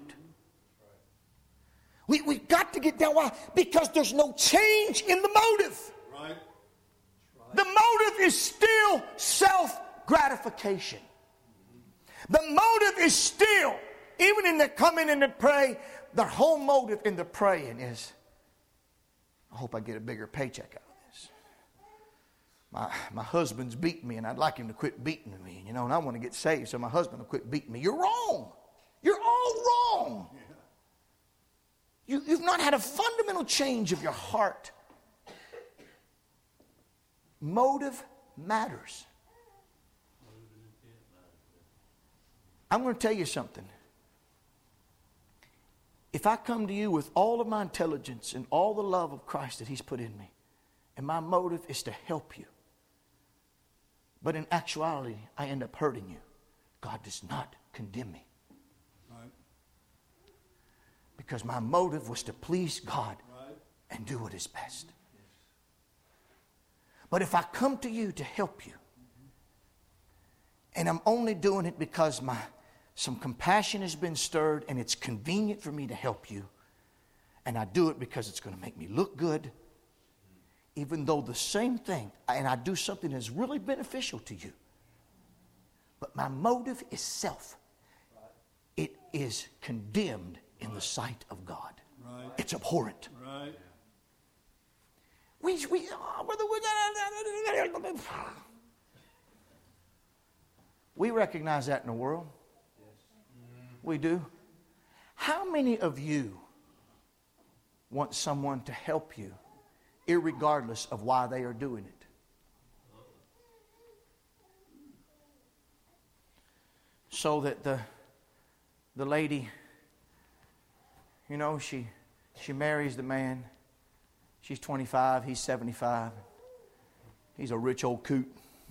We've got to get down. Why? Because there's no change in the motive. Right. The motive is still self-gratification. The motive is still, even in the coming in to pray, their whole motive in the praying is, I hope I get a bigger paycheck out of this. My husband's beating me, and I'd like him to quit beating me, and I want to get saved, so my husband will quit beating me. You're wrong. You're all wrong. You've not had a fundamental change of your heart. Motive matters. I'm going to tell you something. If I come to you with all of my intelligence and all the love of Christ that He's put in me, and my motive is to help you, but in actuality I end up hurting you, God does not condemn me. Because my motive was to please God and do what is best. But if I come to you to help you, and I'm only doing it because some compassion has been stirred and it's convenient for me to help you, and I do it because it's going to make me look good, even though the same thing, and I do something that's really beneficial to you, but my motive is self. It is condemned in the sight of God. Right. It's abhorrent. Right. We recognize that in the world. We do. How many of you want someone to help you irregardless of why they are doing it? So that the lady, she marries the man. She's 25, he's 75. He's a rich old coot.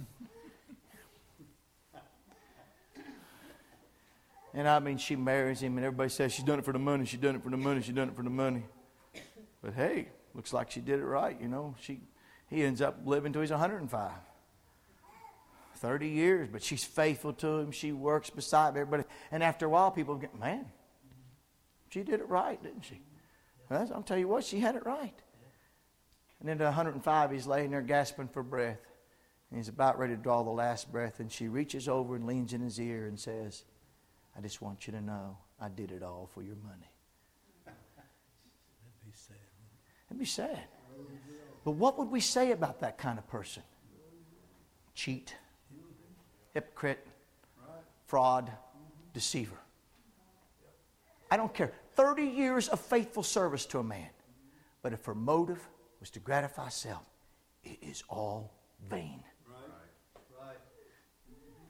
And she marries him, and everybody says she's done it for the money, she's done it for the money, she's done it for the money. But hey, looks like she did it right, He ends up living till he's 105. 30 years, but she's faithful to him. She works beside everybody. And after a while, people get, man, she did it right, didn't she? I'll tell you what, she had it right. And then at 105, he's laying there gasping for breath. And he's about ready to draw the last breath. And she reaches over and leans in his ear and says, I just want you to know I did it all for your money. That'd be sad. It'd be sad. But what would we say about that kind of person? Cheat, hypocrite, fraud, deceiver. I don't care. 30 years of faithful service to a man. But if her motive was to gratify self, it is all vain.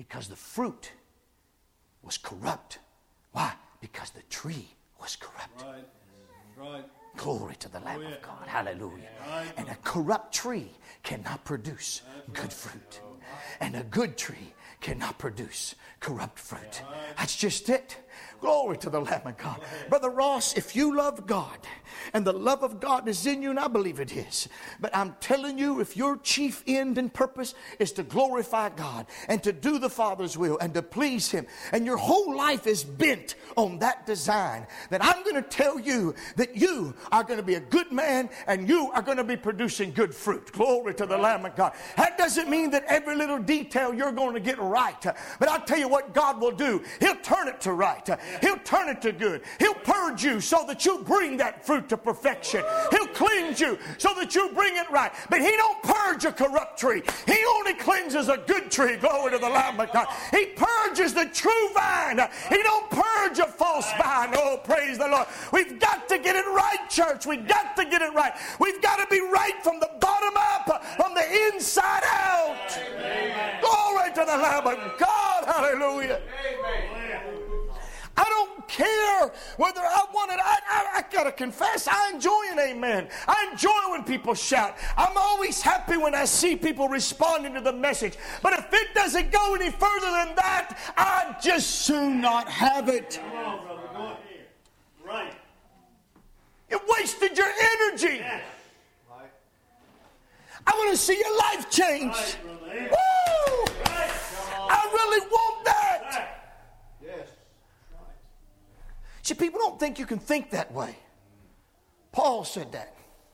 Because the fruit was corrupt. Why? Because the tree was corrupt. Right. Glory to the Lamb of God. Hallelujah. And a corrupt tree cannot produce good fruit. And a good tree cannot produce corrupt fruit. That's just it. Glory to the Lamb of God. Brother Ross, if you love God and the love of God is in you, and I believe it is, but I'm telling you, if your chief end and purpose is to glorify God and to do the Father's will and to please Him, and your whole life is bent on that design, then I'm going to tell you that you are going to be a good man and you are going to be producing good fruit. Glory to the Lamb of God. That doesn't mean that every little detail you're going to get right, but I'll tell you what God will do. He'll turn it to right. He'll turn it to good. He'll purge you so that you bring that fruit to perfection. He'll cleanse you so that you bring it right. But He don't purge a corrupt tree. He only cleanses a good tree. Glory to the Lamb of God. He purges the true vine. He don't purge a false vine. Oh, praise the Lord. We've got to get it right, church. We've got to get it right. We've got to be right from the bottom up, from the inside out. Amen. Glory to the Lamb of God. Hallelujah. Amen. I don't care whether I want it. I got to confess, I enjoy an amen. I enjoy when people shout. I'm always happy when I see people responding to the message. But if it doesn't go any further than that, I'd just soon not have it. Come on, brother. Go ahead. Right. It wasted your energy. Yes. Right. I want to see your life change. Right, brother. Woo! Right. I really want that. Right. Yes. See, people don't think you can think that way. Paul said that.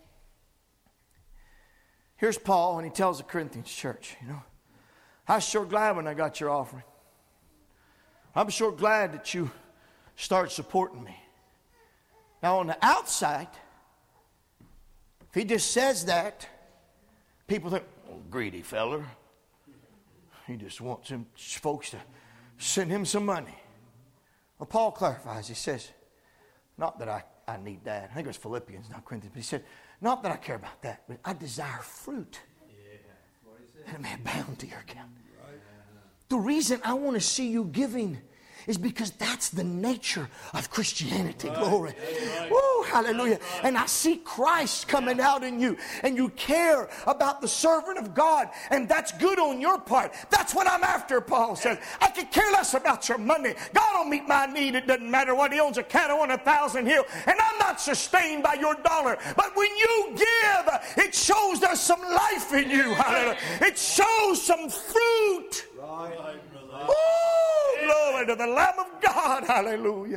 Here's Paul, and he tells the Corinthians church, I was sure glad when I got your offering. I'm sure glad that you start supporting me. Now, on the outside, if he just says that, people think, greedy feller. He just wants him folks to send him some money. Well, Paul clarifies. He says, not that I need that. I think it was Philippians, not Corinthians. But he said, not that I care about that, but I desire fruit. That it may abound to your account. Right. The reason I want to see you giving is because that's the nature of Christianity. Right. Glory. Right. Woo, hallelujah. Right. And I see Christ coming out in you, and you care about the servant of God, and that's good on your part. That's what I'm after, Paul says. I could care less about your money. God will meet my need. It doesn't matter what. He owns a cattle on 1,000 hills, and I'm not sustained by your dollar. But when you give, it shows there's some life in you. Hallelujah. It shows some fruit. Right. Oh, glory to the Lamb of God. Hallelujah.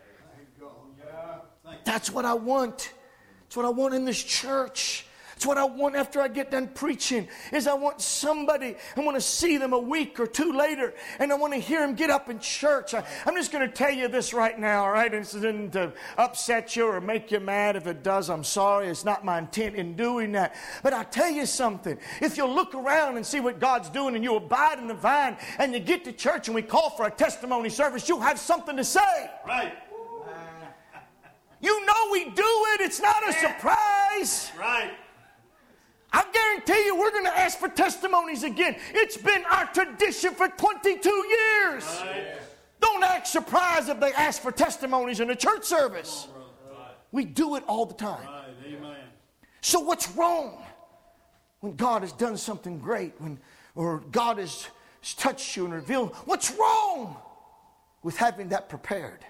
That's what I want. That's what I want in this church. That's what I want after I get done preaching, is I want somebody, I want to see them a week or two later, and I want to hear them get up in church. I'm just going to tell you this right now, all right? This isn't to upset you or make you mad. If it does, I'm sorry. It's not my intent in doing that. But I'll tell you something. If you look around and see what God's doing and you abide in the vine and you get to church and we call for a testimony service, you'll have something to say. Right. You know we do it. It's not a surprise. Right. I guarantee you we're going to ask for testimonies again. It's been our tradition for 22 years. Right. Don't act surprised if they ask for testimonies in a church service. Right. We do it all the time. Right. Amen. So what's wrong when God has done something great, or God has touched you and revealed? What's wrong with having that prepared?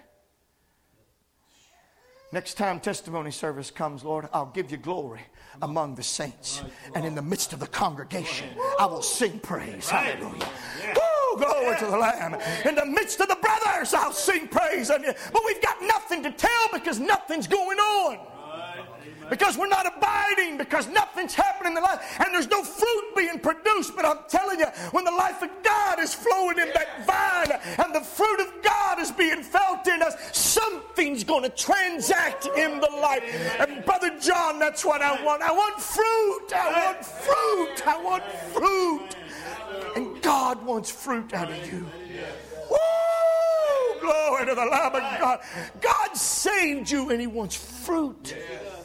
Next time testimony service comes, Lord, I'll give you glory among the saints. And in the midst of the congregation, I will sing praise. Hallelujah. Woo, glory to the Lamb. In the midst of the brothers, I'll sing praise. But we've got nothing to tell because nothing's going on. Because we're not abiding, because nothing's happening in the life, and there's no fruit being produced. But I'm telling you, when the life of God is flowing in that vine and the fruit of God is being felt in us, something's going to transact in the life. And Brother John, that's what I want. I want fruit. I want fruit. I want fruit. And God wants fruit out of you. Woo! Glory to the Lamb of God. God saved you and He wants fruit.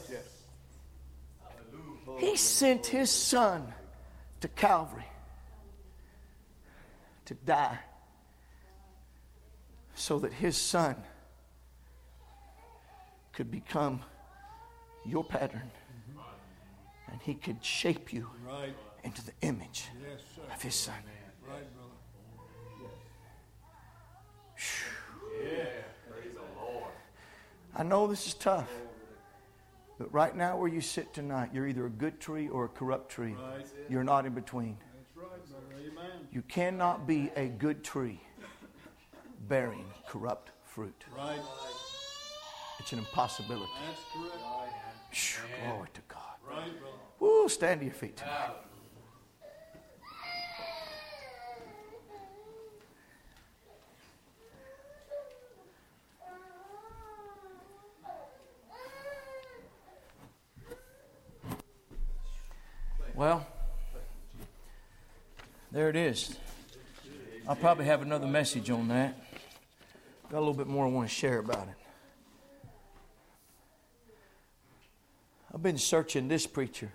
He sent His Son to Calvary to die so that His Son could become your pattern. And He could shape you Right. into the image Yes, sir. of His Son. Right, brother. I know this is tough. But right now where you sit tonight, you're either a good tree or a corrupt tree. Right. You're not in between. That's right, brother. Amen. You cannot be a good tree bearing corrupt fruit. Right. It's an impossibility. That's correct. Glory to God. Right, brother. Woo, stand to your feet tonight. Well, there it is. I'll probably have another message on that. Got a little bit more I want to share about it. I've been searching this preacher.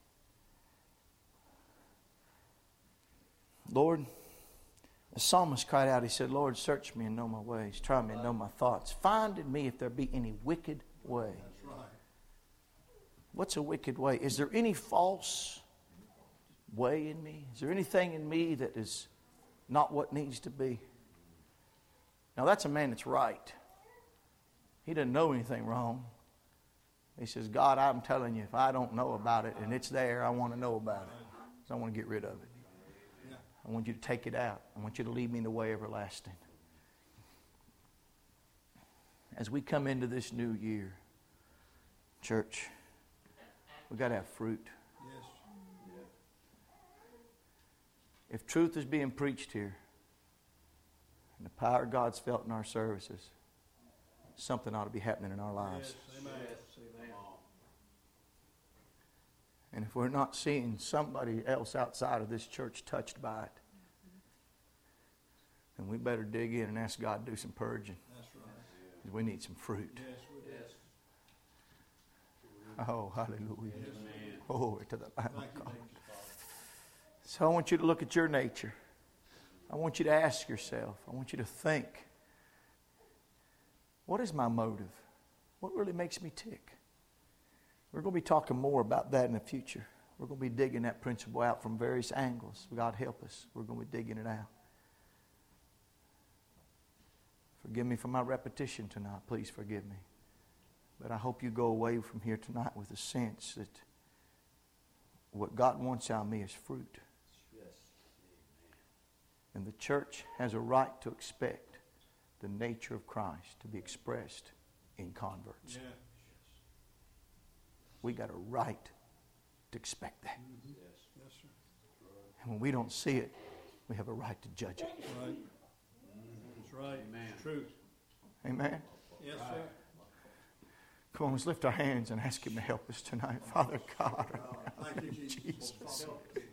Lord, the psalmist cried out, he said, Lord, search me and know my ways. Try me and know my thoughts. Find in me if there be any wicked way. That's right. What's a wicked way? Is there any false way in me? Is there anything in me that is not what needs to be? Now that's a man that's right. He doesn't know anything wrong. He says, God, I'm telling you, if I don't know about it and it's there, I want to know about it. So I want to get rid of it. I want you to take it out. I want you to lead me in the way everlasting. As we come into this new year, church, we've got to have fruit. Yes. If truth is being preached here, and the power of God's felt in our services, something ought to be happening in our lives. Yes. Amen. And if we're not seeing somebody else outside of this church touched by it, then we better dig in and ask God to do some purging. That's right. 'Cause we need some fruit. Yes, we do. Oh, hallelujah. Glory to the Lamb Thank of you, God. Jesus. So I want you to look at your nature. I want you to ask yourself. I want you to think. What is my motive? What really makes me tick? We're going to be talking more about that in the future. We're going to be digging that principle out from various angles. God help us. We're going to be digging it out. Forgive me for my repetition tonight. Please forgive me. But I hope you go away from here tonight with a sense that what God wants out of me is fruit. And the church has a right to expect the nature of Christ to be expressed in converts. Yeah. We got a right to expect that. Yes, sir. And when we don't see it, we have a right to judge it. Right. That's right. Amen. It's truth. Amen? Yes, sir. Come on, let's lift our hands and ask Him to help us tonight. Father God, Thank you, Jesus. Jesus.